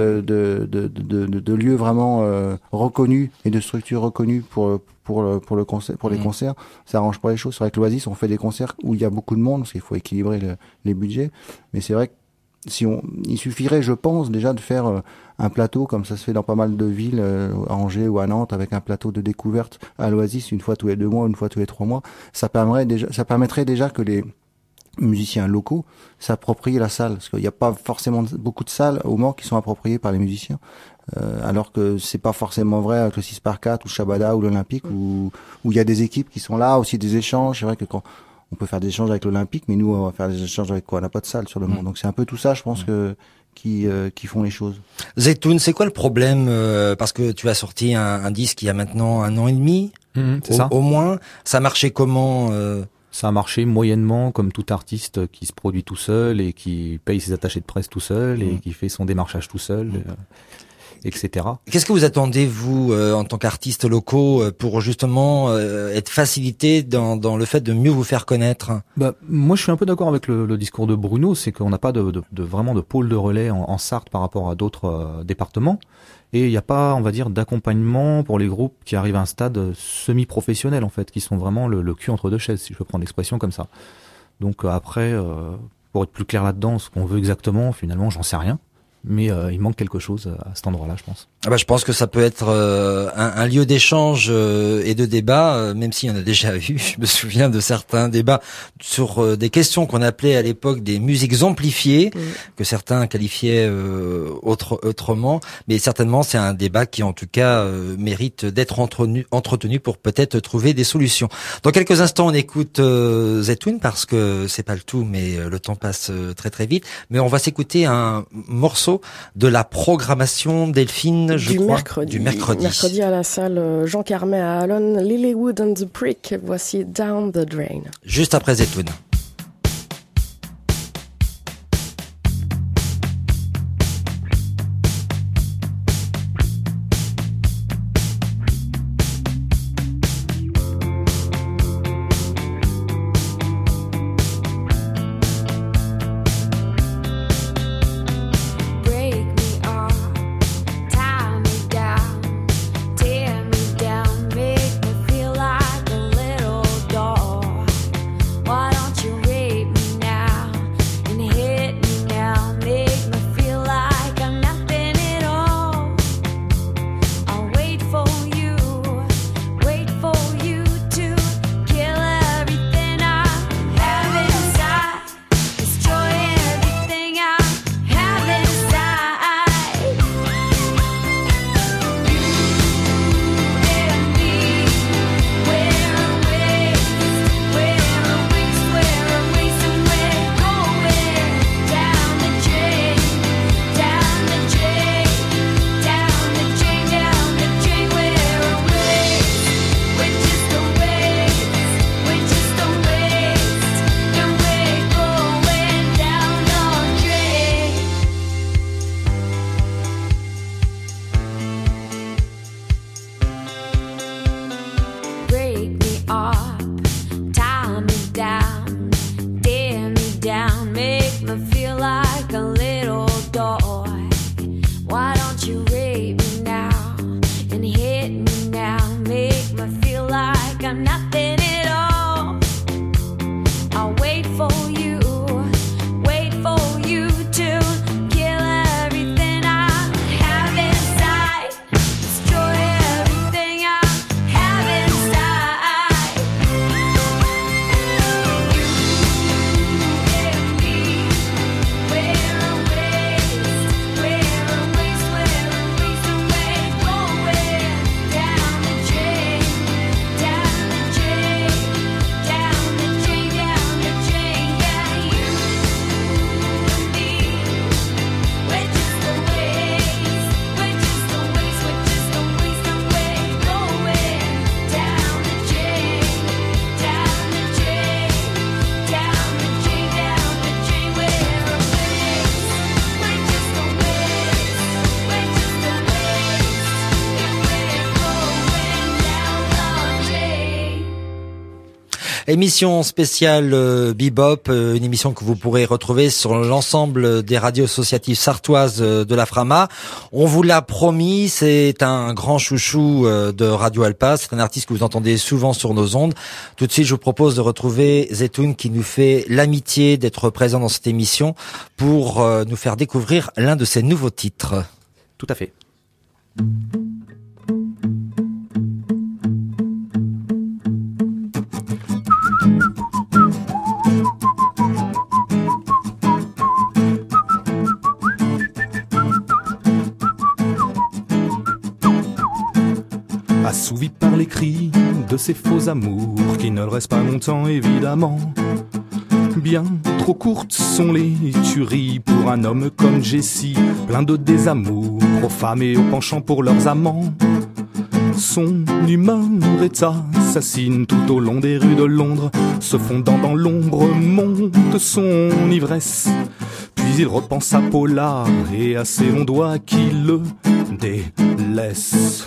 de lieu vraiment reconnu et de structure reconnue pour le concert, pour les concerts, ça arrange pas les choses. C'est vrai que l'Oasis, on fait des concerts où il y a beaucoup de monde, parce qu'il faut équilibrer les budgets, mais c'est vrai que il suffirait, je pense, déjà de faire un plateau comme ça se fait dans pas mal de villes, à Angers ou à Nantes, avec un plateau de découverte à l'Oasis une fois tous les 2 mois, une fois tous les 3 mois. Ça permettrait déjà que les musiciens locaux s'approprient la salle, parce qu'il n'y a pas forcément beaucoup de salles au Mans qui sont appropriées par les musiciens, alors que c'est pas forcément vrai avec le 6x4 ou Shabada ou l'Olympique, où il y a des équipes qui sont là, aussi des échanges. C'est vrai que quand on peut faire des échanges avec l'Olympique, mais nous on va faire des échanges avec quoi? On n'a pas de salle sur le Mans, donc c'est un peu tout ça, je pense qui font les choses. Zetoun, c'est quoi le problème, parce que tu as sorti un disque il y a maintenant 1 an et demi, au moins. Ça marchait comment Ça a marché moyennement, comme tout artiste qui se produit tout seul et qui paye ses attachés de presse tout seul et qui fait son démarchage tout seul, etc. Qu'est-ce que vous attendez, vous, en tant qu'artistes locaux, pour justement être facilité dans le fait de mieux vous faire connaître? Moi, je suis un peu d'accord avec le discours de Bruno, c'est qu'on n'a pas vraiment de pôle de relais en Sarthe par rapport à d'autres départements. Et il n'y a pas, on va dire, d'accompagnement pour les groupes qui arrivent à un stade semi-professionnel, en fait, qui sont vraiment le cul entre deux chaises, si je peux prendre l'expression comme ça. Donc après, pour être plus clair là-dedans, ce qu'on veut exactement, finalement, j'en sais rien. Mais il manque quelque chose à cet endroit-là, je pense. Je pense que ça peut être un lieu d'échange et de débat, même s'il y en a déjà eu. Je me souviens de certains débats sur des questions qu'on appelait à l'époque des musiques amplifiées, que certains qualifiaient autrement. Mais certainement, c'est un débat qui, en tout cas, mérite d'être entretenu pour peut-être trouver des solutions. Dans quelques instants, on écoute Zetoun, parce que c'est pas le tout, mais le temps passe très très vite. Mais on va s'écouter un morceau de la programmation, Delphine, du mercredi. Mercredi à la salle Jean Carmet à Alon, Lilywood and the Prick. Voici Down the Drain. Juste après Zetoun. Why don't you Émission spéciale Bebop, une émission que vous pourrez retrouver sur l'ensemble des radios associatives sartoises de la Frama. On vous l'a promis, c'est un grand chouchou de Radio Alpa, c'est un artiste que vous entendez souvent sur nos ondes. Tout de suite, je vous propose de retrouver Zetoun qui nous fait l'amitié d'être présent dans cette émission pour nous faire découvrir l'un de ses nouveaux titres. Tout à fait. Assouvi par les cris de ces faux amours qui ne le restent pas longtemps évidemment. Bien trop courtes sont les tueries pour un homme comme Jessie, plein de désamour, aux femmes et aux penchants pour leurs amants. Son humeur est assassine tout au long des rues de Londres, se fondant dans l'ombre monte son ivresse. Puis il repense à Paula et à ses longs doigts qui le délaissent.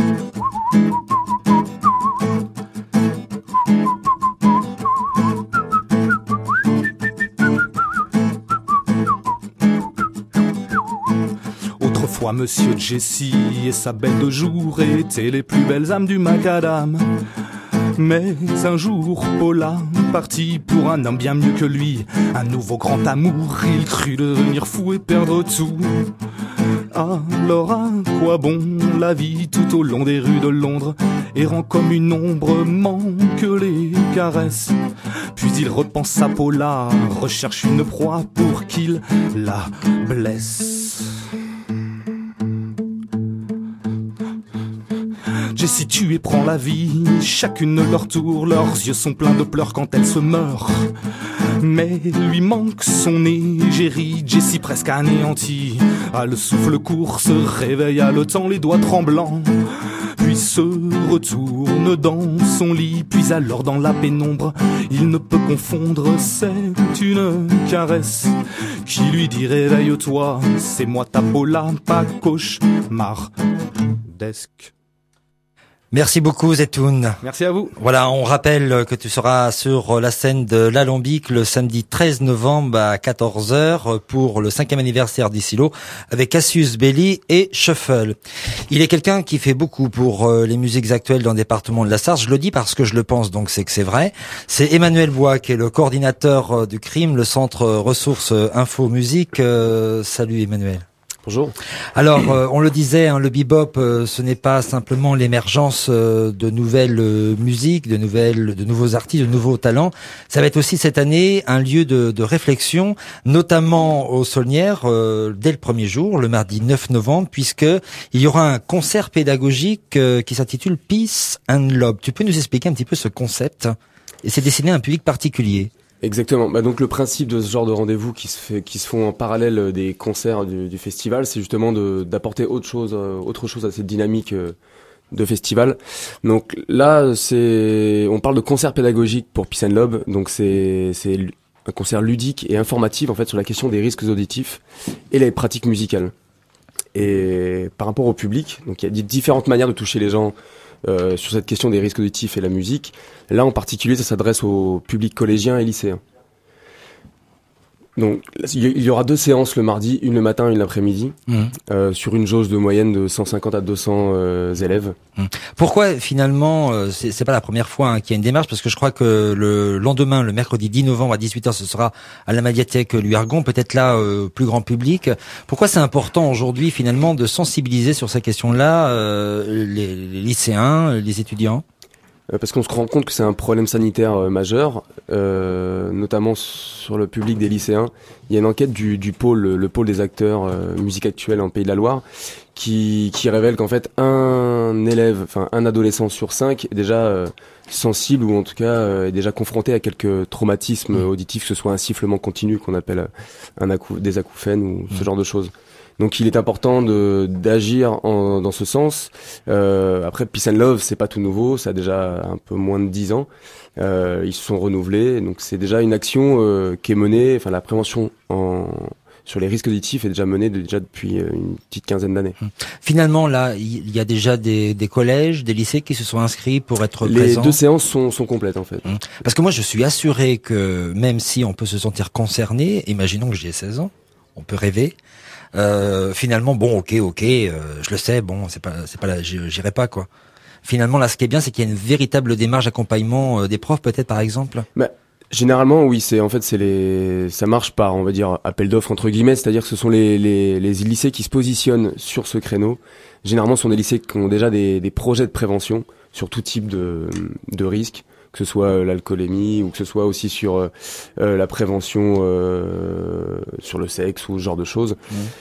Autrefois, Monsieur Jessie et sa belle de jour étaient les plus belles âmes du macadam. Mais un jour, Paula partit pour un homme bien mieux que lui. Un nouveau grand amour, il crut devenir fou et perdre tout. Alors à quoi bon la vie tout au long des rues de Londres, errant comme une ombre, manque les caresses. Puis il repense à Paula, recherche une proie pour qu'il la blesse. Jessie tue et prend la vie, chacune leur tour, leurs yeux sont pleins de pleurs quand elle se meurt. Mais lui manque son égérie, Jessie presque anéantie, a le souffle court, se réveille haletant, les doigts tremblants. Puis se retourne dans son lit, puis alors dans la pénombre, il ne peut confondre, c'est une caresse qui lui dit réveille-toi, c'est moi ta Paula, pas cauchemardesque. Merci beaucoup Zetoun. Merci à vous. Voilà, on rappelle que tu seras sur la scène de l'Alambic le samedi 13 novembre à 14h pour le 5e anniversaire d'Isilo avec Cassius Belli et Shuffle. Il est quelqu'un qui fait beaucoup pour les musiques actuelles dans le département de la Sarthe. Je le dis parce que je le pense, donc c'est que c'est vrai. C'est Emmanuel Bois qui est le coordinateur du CRIM, le Centre Ressources Info Musique. Salut Emmanuel. Bonjour. Alors, on le disait, hein, le bebop, ce n'est pas simplement l'émergence de nouvelles musiques, de nouveaux artistes, de nouveaux talents. Ça va être aussi cette année un lieu de réflexion, notamment aux Saulnières, dès le premier jour, le mardi 9 novembre, puisque il y aura un concert pédagogique qui s'intitule Peace and Love. Tu peux nous expliquer un petit peu ce concept? Et c'est destiné à un public particulier. Exactement. Donc le principe de ce genre de rendez-vous qui se font en parallèle des concerts du festival, c'est justement d'apporter autre chose à cette dynamique de festival. Donc là, on parle de concert pédagogique pour Peace and Love. Donc c'est un concert ludique et informatif en fait sur la question des risques auditifs et les pratiques musicales. Et par rapport au public, donc il y a différentes manières de toucher les gens. Sur cette question des risques auditifs et la musique. Là, en particulier, ça s'adresse au public collégien et lycéen. Donc, il y aura 2 séances le mardi, une le matin et une l'après-midi, sur une jauge de moyenne de 150 à 200 élèves. Pourquoi, finalement, c'est pas la première fois qu'il y a une démarche, parce que je crois que le lendemain, le mercredi 10 novembre à 18h, ce sera à la médiathèque Louis-Argon, peut-être là, plus grand public. Pourquoi c'est important aujourd'hui, finalement, de sensibiliser sur ces questions-là les lycéens, les étudiants ? Parce qu'on se rend compte que c'est un problème sanitaire majeur, notamment sur le public des lycéens. Il y a une enquête du pôle, le pôle des acteurs musique actuelle en Pays de la Loire, qui révèle qu'en fait un adolescent sur 5 est déjà sensible ou en tout cas est déjà confronté à quelques traumatismes auditifs, que ce soit un sifflement continu qu'on appelle des acouphènes ou ce genre de choses. Donc il est important d'agir dans ce sens. Après Peace and Love, c'est pas tout nouveau, ça a déjà un peu moins de 10 ans. Ils se sont renouvelés, donc c'est déjà une action qui est menée. Enfin la prévention les risques auditifs est déjà menée depuis une petite quinzaine d'années. Finalement, là, il y a déjà des collèges, des lycées qui se sont inscrits pour être Les présents. 2 séances sont complètes en fait. Parce que moi, je suis assuré que même si on peut se sentir concerné, imaginons que j'ai 16 ans, on peut rêver. Finalement, bon, ok, je le sais, bon, c'est pas là, j'irai pas quoi. Finalement, là, ce qui est bien, c'est qu'il y a une véritable démarche d'accompagnement des profs, peut-être par exemple. Généralement, oui, ça marche par, on va dire, appel d'offres entre guillemets, c'est-à-dire que ce sont les lycées qui se positionnent sur ce créneau. Généralement, ce sont des lycées qui ont déjà des projets de prévention sur tout type de risques, que ce soit l'alcoolémie ou que ce soit aussi sur la prévention sur le sexe ou ce genre de choses.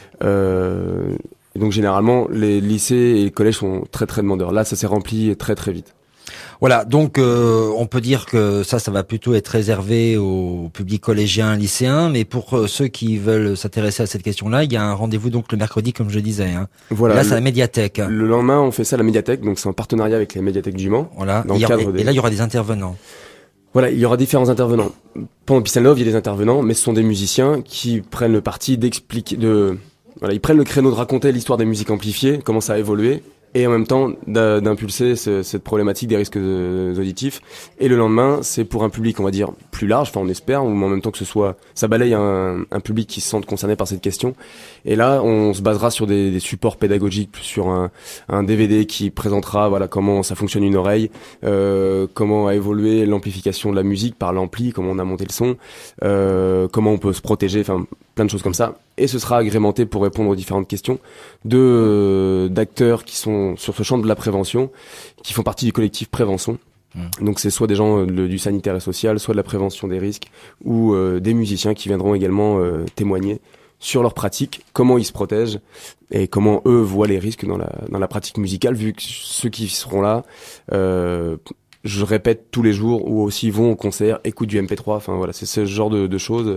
Et donc généralement, les lycées et les collèges sont très très demandeurs. Là, ça s'est rempli très très vite. Voilà, donc on peut dire que ça va plutôt être réservé au public collégien, lycéen, mais pour ceux qui veulent s'intéresser à cette question-là, il y a un rendez-vous donc le mercredi, comme je disais. Voilà. Là, c'est à la médiathèque. Le lendemain, on fait ça à la médiathèque, donc c'est en partenariat avec la médiathèque du Mans. Voilà. Et là, il y aura des intervenants. Voilà, il y aura différents intervenants. Pendant Peace and Love, il y a des intervenants, mais ce sont des musiciens qui prennent le parti ils prennent le créneau de raconter l'histoire des musiques amplifiées, comment ça a évolué, et en même temps d'impulser cette problématique des risques auditifs. Et le lendemain, c'est pour un public, on va dire, plus large, enfin on espère, ou en même temps que ça balaye un public qui se sente concerné par cette question. Et là, on se basera sur des supports pédagogiques, sur un DVD qui présentera comment ça fonctionne une oreille, comment a évolué l'amplification de la musique par l'ampli, comment on a monté le son, comment on peut se protéger, enfin plein de choses comme ça. Et ce sera agrémenté pour répondre aux différentes questions d'acteurs qui sont sur ce champ de la prévention, qui font partie du collectif Prévention. Donc c'est soit des gens du sanitaire et social, soit de la prévention des risques, ou des musiciens qui viendront également témoigner sur leur pratique, comment ils se protègent et comment eux voient les risques dans la pratique musicale, vu que ceux qui seront là, je répète tous les jours, ou aussi vont au concert, écoutent du MP3, enfin voilà, c'est ce genre de choses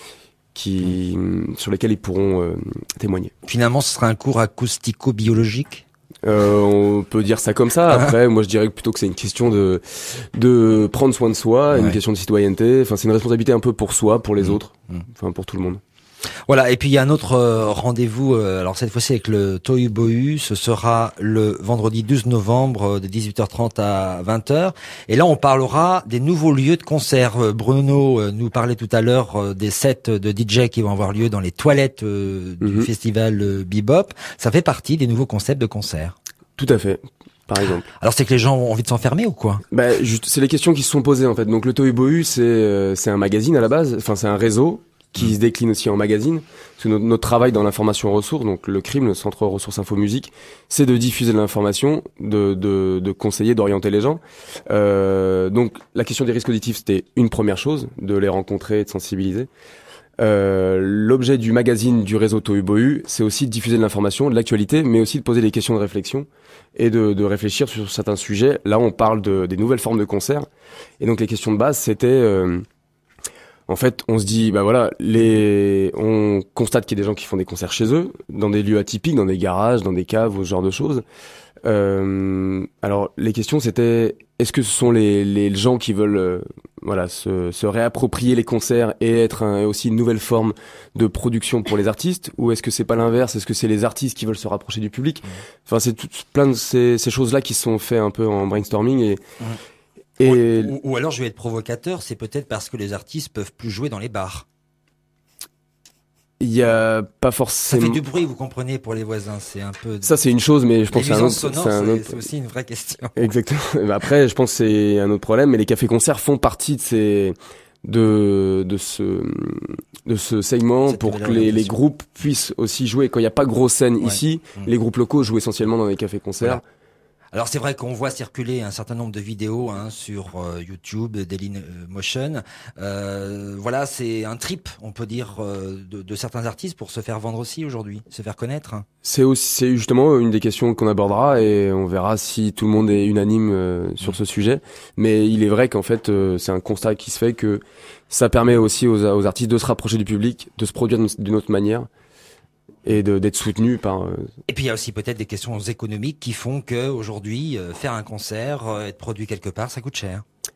sur lesquelles ils pourront témoigner. Finalement, ce sera un cours acoustico-biologique. On peut dire ça comme ça. Après, moi, je dirais plutôt que c'est une question de prendre soin de soi, une question de citoyenneté. Enfin, c'est une responsabilité un peu pour soi, pour les autres, enfin pour tout le monde. Voilà, et puis il y a un autre rendez-vous, alors cette fois-ci avec le Tohu Bohu, ce sera le vendredi 12 novembre de 18h30 à 20h. Et là, on parlera des nouveaux lieux de concert. Bruno nous parlait tout à l'heure des sets de DJ qui vont avoir lieu dans les toilettes du festival Bebop. Ça fait partie des nouveaux concepts de concert. Tout à fait. Par exemple. Alors c'est que les gens ont envie de s'enfermer ou quoi? C'est les questions qui se sont posées en fait. Donc le Tohu Bohu, c'est un magazine à la base, enfin c'est un réseau qui se décline aussi en magazine. Parce que notre travail dans l'information ressources, donc le CRIM, le Centre Ressources Info Musique, c'est de diffuser de l'information, de conseiller, d'orienter les gens. Donc la question des risques auditifs, c'était une première chose, de les rencontrer et de sensibiliser. L'objet du magazine du réseau Tohu Bohu, c'est aussi de diffuser de l'information, de l'actualité, mais aussi de poser des questions de réflexion et de réfléchir sur certains sujets. Là, on parle des nouvelles formes de concerts. Et donc les questions de base, c'était... En fait, on se dit, on constate qu'il y a des gens qui font des concerts chez eux, dans des lieux atypiques, dans des garages, dans des caves, ou ce genre de choses. Alors, les questions, c'était, est-ce que ce sont les gens qui veulent, se réapproprier les concerts et être aussi une nouvelle forme de production pour les artistes, ou est-ce que c'est pas l'inverse? Est-ce que c'est les artistes qui veulent se rapprocher du public? Enfin, c'est plein de ces choses-là qui se sont faites un peu en brainstorming Ou alors, je vais être provocateur, c'est peut-être parce que les artistes peuvent plus jouer dans les bars. Il y a pas forcément... Ça fait du bruit, vous comprenez, pour les voisins, c'est un peu... Ça, c'est une chose, mais je pense que c'est aussi une vraie question. Exactement. Après, je pense que c'est un autre problème, mais les cafés-concerts font partie de ce segment pour que les groupes puissent aussi jouer. Quand il n'y a pas de grosse scène ici, les groupes locaux jouent essentiellement dans les cafés-concerts. Voilà. Alors c'est vrai qu'on voit circuler un certain nombre de vidéos sur YouTube, Dailymotion. C'est un trip, on peut dire, de certains artistes pour se faire vendre aussi aujourd'hui, se faire connaître. C'est justement une des questions qu'on abordera et on verra si tout le monde est unanime sur ce sujet. Mais il est vrai qu'en fait, c'est un constat qui se fait que ça permet aussi aux artistes de se rapprocher du public, de se produire d'une autre manière. Et d'être soutenu par... Et puis il y a aussi peut-être des questions économiques qui font que aujourd'hui faire un concert, être produit quelque part, ça coûte cher.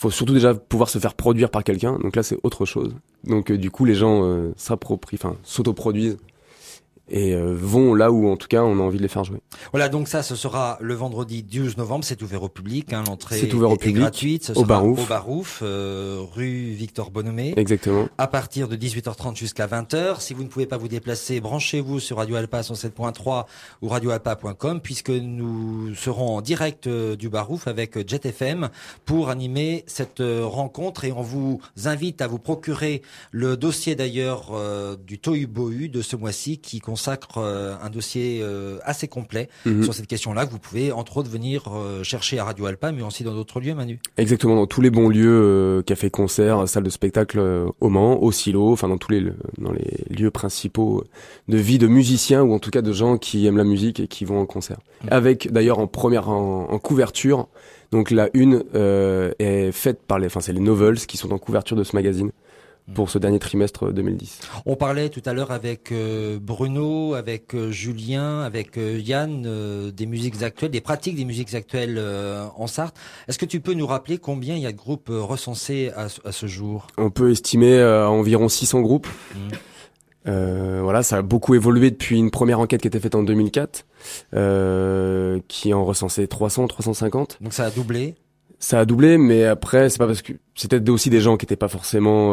faut surtout déjà pouvoir se faire produire par quelqu'un. Donc là, c'est autre chose. Donc du coup, les gens s'autoproduisent et vont là où en tout cas on a envie de les faire jouer. Voilà, donc ça, ce sera le vendredi 12 novembre, c'est ouvert au public, hein, l'entrée C'est ouvert au public, est gratuite, ce au sera Barouf. au Barouf, rue Victor Bonhomé. Exactement. À partir de 18h30 jusqu'à 20h. Si vous ne pouvez pas vous déplacer, branchez-vous sur Radio Alpa 107.3 ou radioalpa.com, puisque nous serons en direct du Barouf avec Jet FM pour animer cette rencontre, et on vous invite à vous procurer le dossier d'ailleurs du Tohu-Bohu de ce mois-ci, qui consacre un dossier assez complet sur cette question-là, que vous pouvez entre autres venir chercher à Radio Alpa, mais aussi dans d'autres lieux, Manu. Exactement, dans tous les bons lieux, cafés-concerts, salles de spectacle au Mans, au Silo, enfin dans les lieux principaux de vie de musiciens, ou en tout cas de gens qui aiment la musique et qui vont en concert. Avec d'ailleurs en couverture, donc la une est faite par c'est les Novels qui sont en couverture de ce magazine pour ce dernier trimestre 2010. On parlait tout à l'heure avec Bruno, avec Julien, avec Yann des musiques actuelles, des pratiques des musiques actuelles en Sarthe. Est-ce que tu peux nous rappeler combien il y a de groupes recensés à ce jour ? On peut estimer à environ 600 groupes. Voilà, ça a beaucoup évolué depuis une première enquête qui a été faite en 2004, qui en recensait 300, 350. Donc ça a doublé. Ça a doublé, mais après, c'est pas parce que c'était aussi des gens qui étaient pas forcément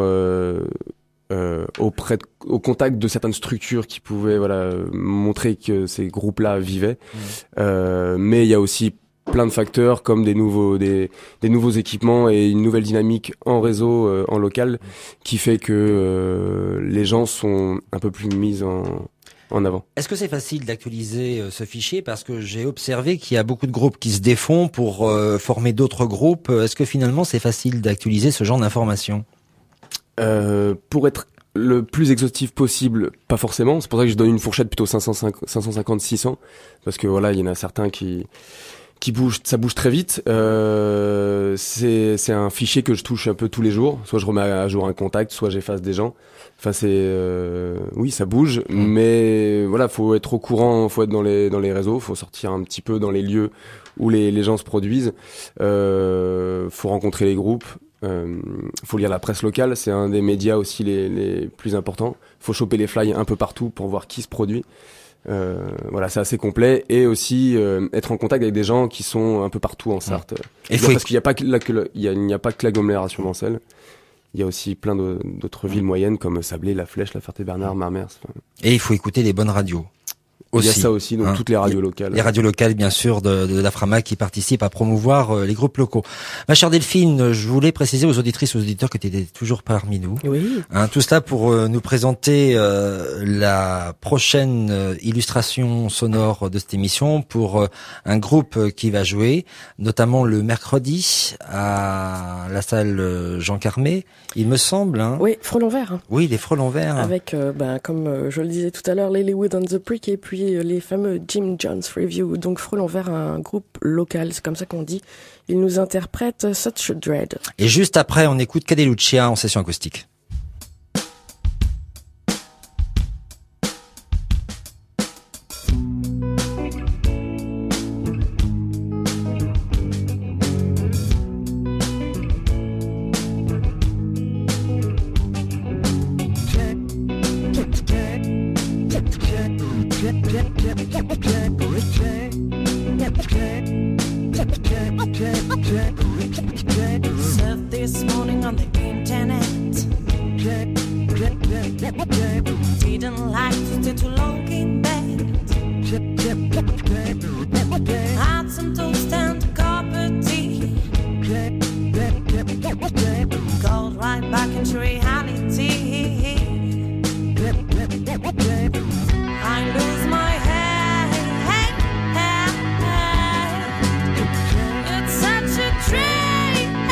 au contact de certaines structures qui pouvaient montrer que ces groupes-là vivaient. Mais il y a aussi plein de facteurs comme des nouveaux équipements et une nouvelle dynamique en réseau, en local, qui fait que les gens sont un peu plus mis en avant. Est-ce que c'est facile d'actualiser ce fichier ? Parce que j'ai observé qu'il y a beaucoup de groupes qui se défont pour former d'autres groupes. Est-ce que finalement c'est facile d'actualiser ce genre d'informations ? Pour être le plus exhaustif possible, pas forcément. C'est pour ça que je donne une fourchette plutôt 550-600. Parce que voilà, il y en a certains qui bougent, ça bouge très vite. C'est un fichier que je touche un peu tous les jours. Soit je remets à jour un contact, soit j'efface des gens. Enfin, oui, ça bouge, mais voilà, faut être au courant, faut être dans les réseaux, faut sortir un petit peu dans les lieux où les gens se produisent. Faut rencontrer les groupes. Faut lire la presse locale, c'est un des médias aussi les plus importants. Faut choper les flyers un peu partout pour voir qui se produit. Voilà, c'est assez complet, et aussi être en contact avec des gens qui sont un peu partout en Sarthe. Parce qu'il n'y a pas que l'agglomération mancelle. Il y a aussi plein d'autres villes moyennes comme Sablé, La Flèche, La Ferté-Bernard, Marmers. Et il faut écouter les bonnes radios. Aussi, il y a ça aussi, donc toutes les radios locales. Les radios locales, bien sûr, de la Frama, qui participent à promouvoir les groupes locaux. Ma chère Delphine, je voulais préciser aux auditrices, aux auditeurs que tu étais toujours parmi nous. Oui. Tout cela pour nous présenter la prochaine illustration sonore de cette émission pour un groupe qui va jouer, notamment le mercredi à la salle Jean Carmé, il me semble. Oui, Frelons Verts. Oui, les Frelons Verts. Avec, comme je le disais tout à l'heure, Lilywood and the Prick, et puis les fameux Jim Jones Review. Donc Frelons Verts, un groupe local, c'est comme ça qu'on dit. Il nous interprète Such a Dread. Et juste après, on écoute Cadeluccia en session acoustique. Surfed this morning on the internet. Didn't like to stay too long in bed. Had some toast and a cup of tea. Got right back into reality. I lose my head. It's such a dream.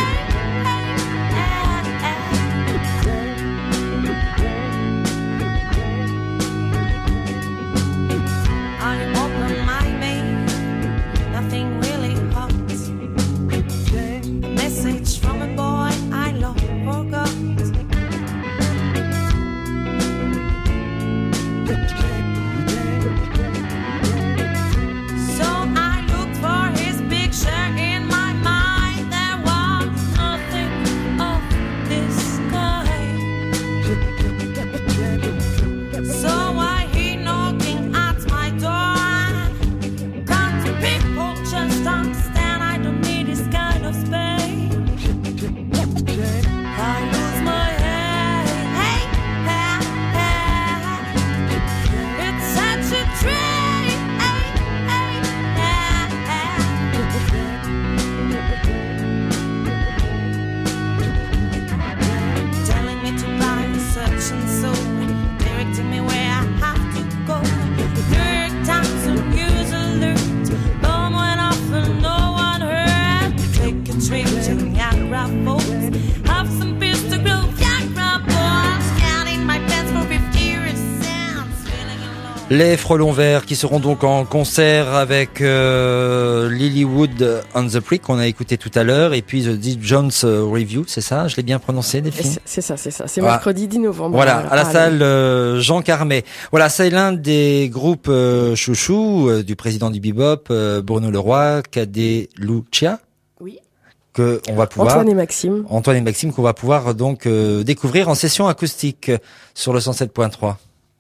Les Frelons Verts qui seront donc en concert avec Lilywood on the Prick qu'on a écouté tout à l'heure et puis The Deep Jones Review, c'est ça? Je l'ai bien prononcé, Delphine? C'est ça. C'est mercredi 10 novembre. Voilà, à la salle Jean Carmet. Voilà, c'est l'un des groupes chouchous du président du Bebop, Bruno Leroy, Cadet Lucia. Oui. Que on va pouvoir Antoine et Maxime qu'on va pouvoir donc découvrir en session acoustique sur le 107.3.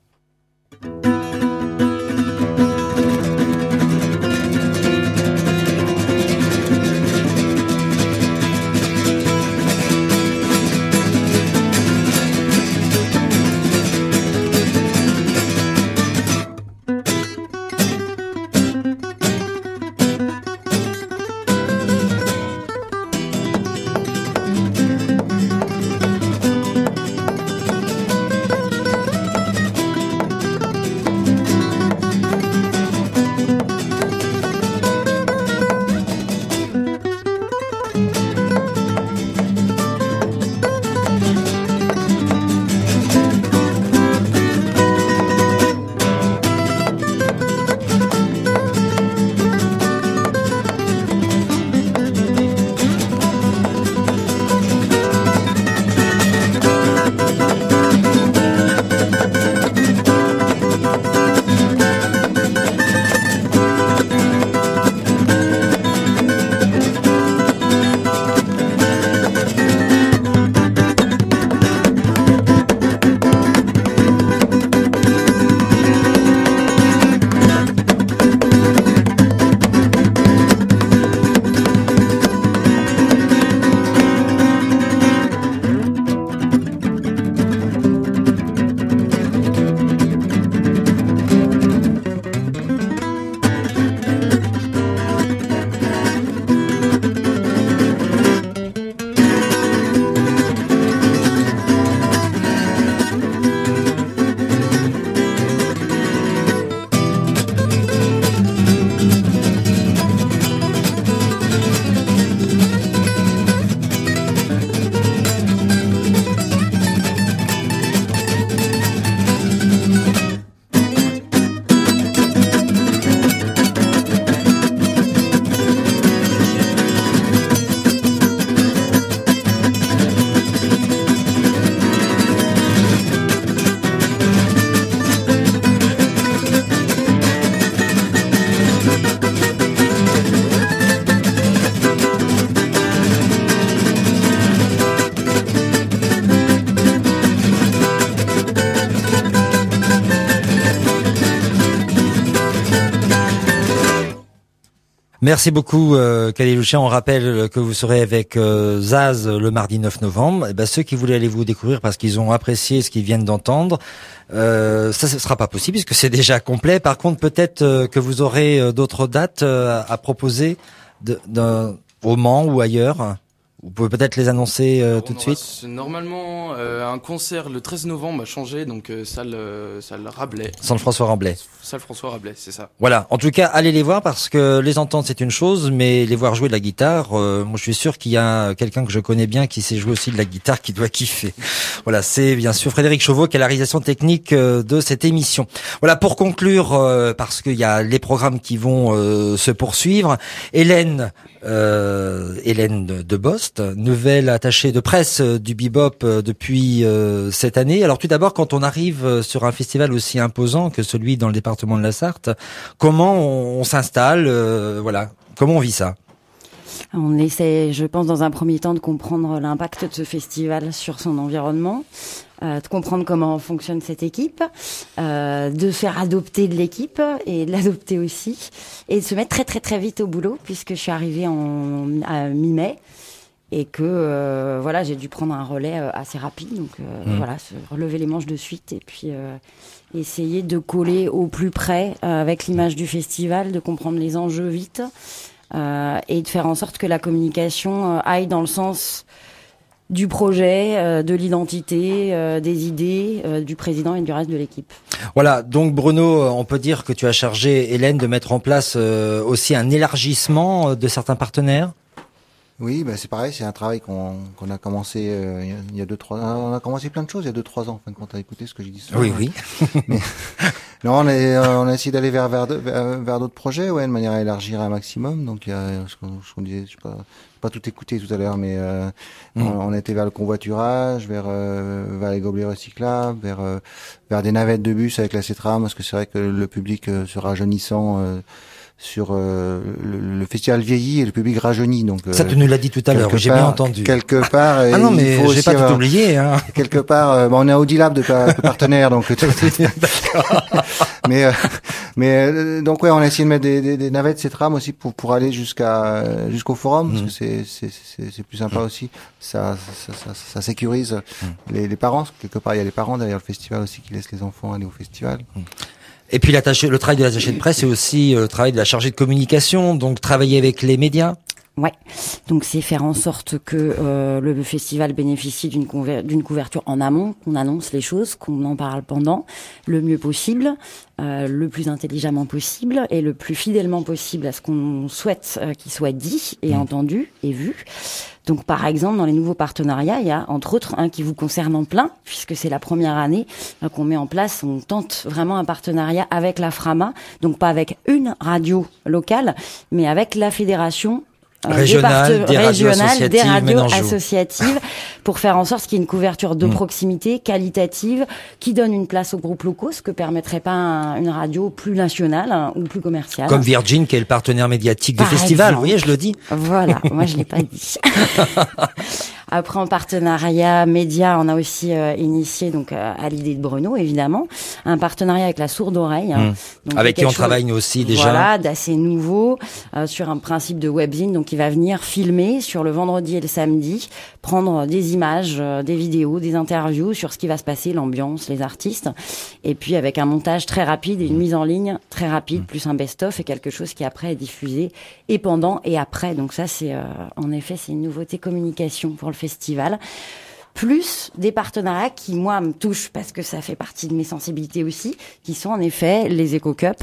Merci beaucoup, Cadet Lucia. On rappelle que vous serez avec Zaz le mardi 9 novembre. Et ben, ceux qui voulaient aller vous découvrir parce qu'ils ont apprécié ce qu'ils viennent d'entendre, ça ne sera pas possible puisque c'est déjà complet. Par contre, peut-être que vous aurez d'autres dates à proposer au Mans ou ailleurs. Vous pouvez peut-être les annoncer tout de suite. Normalement, un concert le 13 novembre a changé, donc salle Rabelais. Salle François Rabelais. Salle François Rabelais, c'est ça. Voilà. En tout cas, allez les voir parce que les entendre c'est une chose, mais les voir jouer de la guitare, moi je suis sûr qu'il y a quelqu'un que je connais bien qui sait jouer aussi de la guitare qui doit kiffer. Voilà, c'est bien sûr Frédéric Chauveau qui a la réalisation technique de cette émission. Voilà, pour conclure, parce qu'il y a les programmes qui vont se poursuivre. Hélène de Bost, nouvelle attachée de presse du Bebop depuis cette année. Alors tout d'abord, quand on arrive sur un festival aussi imposant que celui dans le département de la Sarthe, comment on s'installe, voilà, comment on vit ça? On essaie, je pense, dans un premier temps de comprendre l'impact de ce festival sur son environnement, de comprendre comment fonctionne cette équipe, de faire adopter de l'équipe et de l'adopter aussi, et de se mettre très très très vite au boulot puisque je suis arrivée à mi-mai et que voilà, j'ai dû prendre un relais assez rapide, donc voilà, se relever les manches de suite et puis essayer de coller au plus près avec l'image du festival, de comprendre les enjeux vite. Et de faire en sorte que la communication aille dans le sens du projet, de l'identité, des idées, du président et du reste de l'équipe. Voilà, donc Bruno, on peut dire que tu as chargé Hélène de mettre en place aussi un élargissement de certains partenaires ? Oui, bah c'est pareil, c'est un travail qu'on a commencé il y a 2-3 ans. On a commencé plein de choses il y a 2-3 ans, en fin de compte, à écouter ce que j'ai dit. Oui, oui. Mais, non, on a essayé d'aller vers d'autres projets, ouais, de manière à élargir un maximum. Donc il y a ce qu'on disait, je sais pas tout écouté tout à l'heure, mais on a été vers le convoiturage, vers les gobelets recyclables, vers des navettes de bus avec la CETRAM, parce que c'est vrai que le public se rajeunissant sur le festival vieillit et le public rajeunit, donc ça tu nous l'as dit tout à l'heure, j'ai bien entendu. Quelque part, ah non mais j'ai pas tout oublié. Hein. Quelque part, on est à Audilab de partenaire, donc. mais donc ouais, on a essayé de mettre des navettes CETRAM aussi pour aller jusqu'au forum, parce que c'est plus sympa aussi. Ça sécurise les parents. Quelque part, il y a les parents derrière le festival aussi qui laissent les enfants aller au festival. Et puis le travail de l'attaché de presse, c'est aussi le travail de la chargée de communication, donc travailler avec les médias. Ouais, donc c'est faire en sorte que le festival bénéficie d'une couverture en amont, qu'on annonce les choses, qu'on en parle pendant, le mieux possible, le plus intelligemment possible et le plus fidèlement possible à ce qu'on souhaite qu'il soit dit et entendu et vu. Donc, par exemple, dans les nouveaux partenariats, il y a, entre autres, un qui vous concerne en plein, puisque c'est la première année qu'on met en place. On tente vraiment un partenariat avec la FRAMA, donc pas avec une radio locale, mais avec la fédération régionale des radios associatives pour faire en sorte qu'il y ait une couverture de proximité, qualitative, qui donne une place aux groupes locaux, ce que permettrait pas une radio plus nationale ou plus commerciale. Comme Virgin, qui est le partenaire médiatique du festival, vous voyez, je le dis. Voilà, moi je l'ai pas dit. Après, en partenariat média, on a aussi initié, donc à l'idée de Bruno, évidemment, un partenariat avec la Sourde Oreille. Avec qui on travaille nous aussi déjà. Voilà, d'assez nouveau, sur un principe de webzine. Donc, il va venir filmer sur le vendredi et le samedi, prendre des images, des vidéos, des interviews sur ce qui va se passer, l'ambiance, les artistes. Et puis, avec un montage très rapide et une mise en ligne très rapide, plus un best-of et quelque chose qui après est diffusé et pendant et après. Donc ça, c'est en effet, c'est une nouveauté communication pour le festival, plus des partenariats qui, moi, me touchent parce que ça fait partie de mes sensibilités aussi, qui sont en effet les Eco-Cup,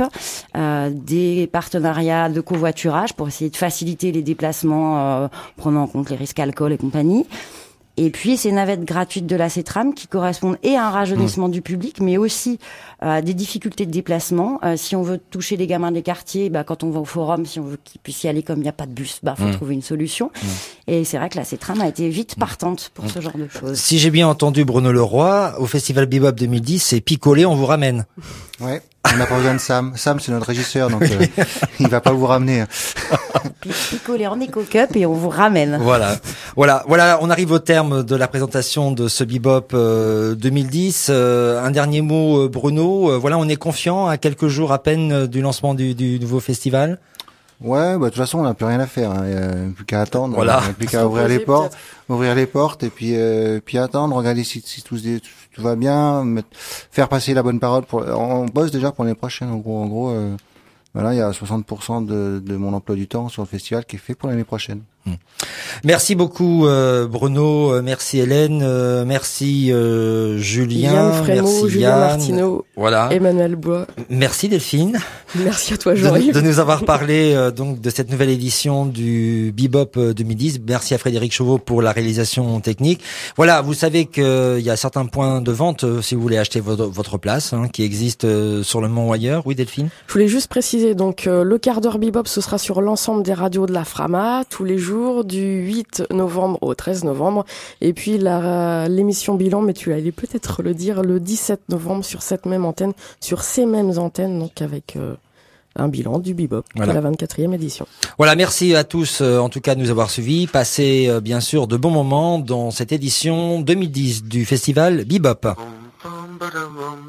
des partenariats de covoiturage pour essayer de faciliter les déplacements, prenant en compte les risques alcool et compagnie. Et puis ces navettes gratuites de la CETRAM qui correspondent et à un rajeunissement du public, mais aussi à des difficultés de déplacement. Si on veut toucher les gamins des quartiers, quand on va au forum, si on veut qu'ils puissent y aller comme il n'y a pas de bus, faut trouver une solution. Et c'est vrai que la CETRAM a été vite partante pour ce genre de choses. Si j'ai bien entendu Bruno Leroy, au Festival Bebop 2010, c'est picolé, on vous ramène. Ouais. On n'a pas besoin de Sam. Sam, c'est notre régisseur, donc il va pas vous ramener. Picoler en Eco-Cup et on vous ramène. Voilà. On arrive au terme de la présentation de ce Bebop 2010. Un dernier mot, Bruno. Voilà, on est confiant à quelques jours à peine du lancement du nouveau festival. Ouais, de toute façon, on n'a plus rien à faire. Il n'y a plus qu'à attendre. Voilà. Il n'y a plus qu'à ouvrir les portes et puis attendre, regarder si tout va bien, faire passer la bonne parole. On bosse déjà pour l'année prochaine. En gros, voilà, il y a 60% de mon emploi du temps sur le festival qui est fait pour l'année prochaine. Merci beaucoup Bruno, merci Hélène, merci Julien, Yann Frémaux, merci Julien Yann, Martineau, voilà. Emmanuel Bois. Merci Delphine. Merci à toi Jean-Yves. De nous avoir parlé donc de cette nouvelle édition du Bebop 2010. Merci à Frédéric Chauveau pour la réalisation technique. Voilà, vous savez qu'il y a certains points de vente si vous voulez acheter votre place qui existent sur le Mont ou ailleurs. Oui Delphine. Je voulais juste préciser donc le quart d'heure Bebop ce sera sur l'ensemble des radios de la FRAMA tous les jours du 8 novembre au 13 novembre et puis l'émission bilan, mais tu allais peut-être le dire, le 17 novembre sur cette même antenne, sur ces mêmes antennes, donc avec un bilan du Bebop de la 24e édition. Voilà, merci à tous en tout cas de nous avoir suivis. Passez bien sûr de bons moments dans cette édition 2010 du festival Bebop.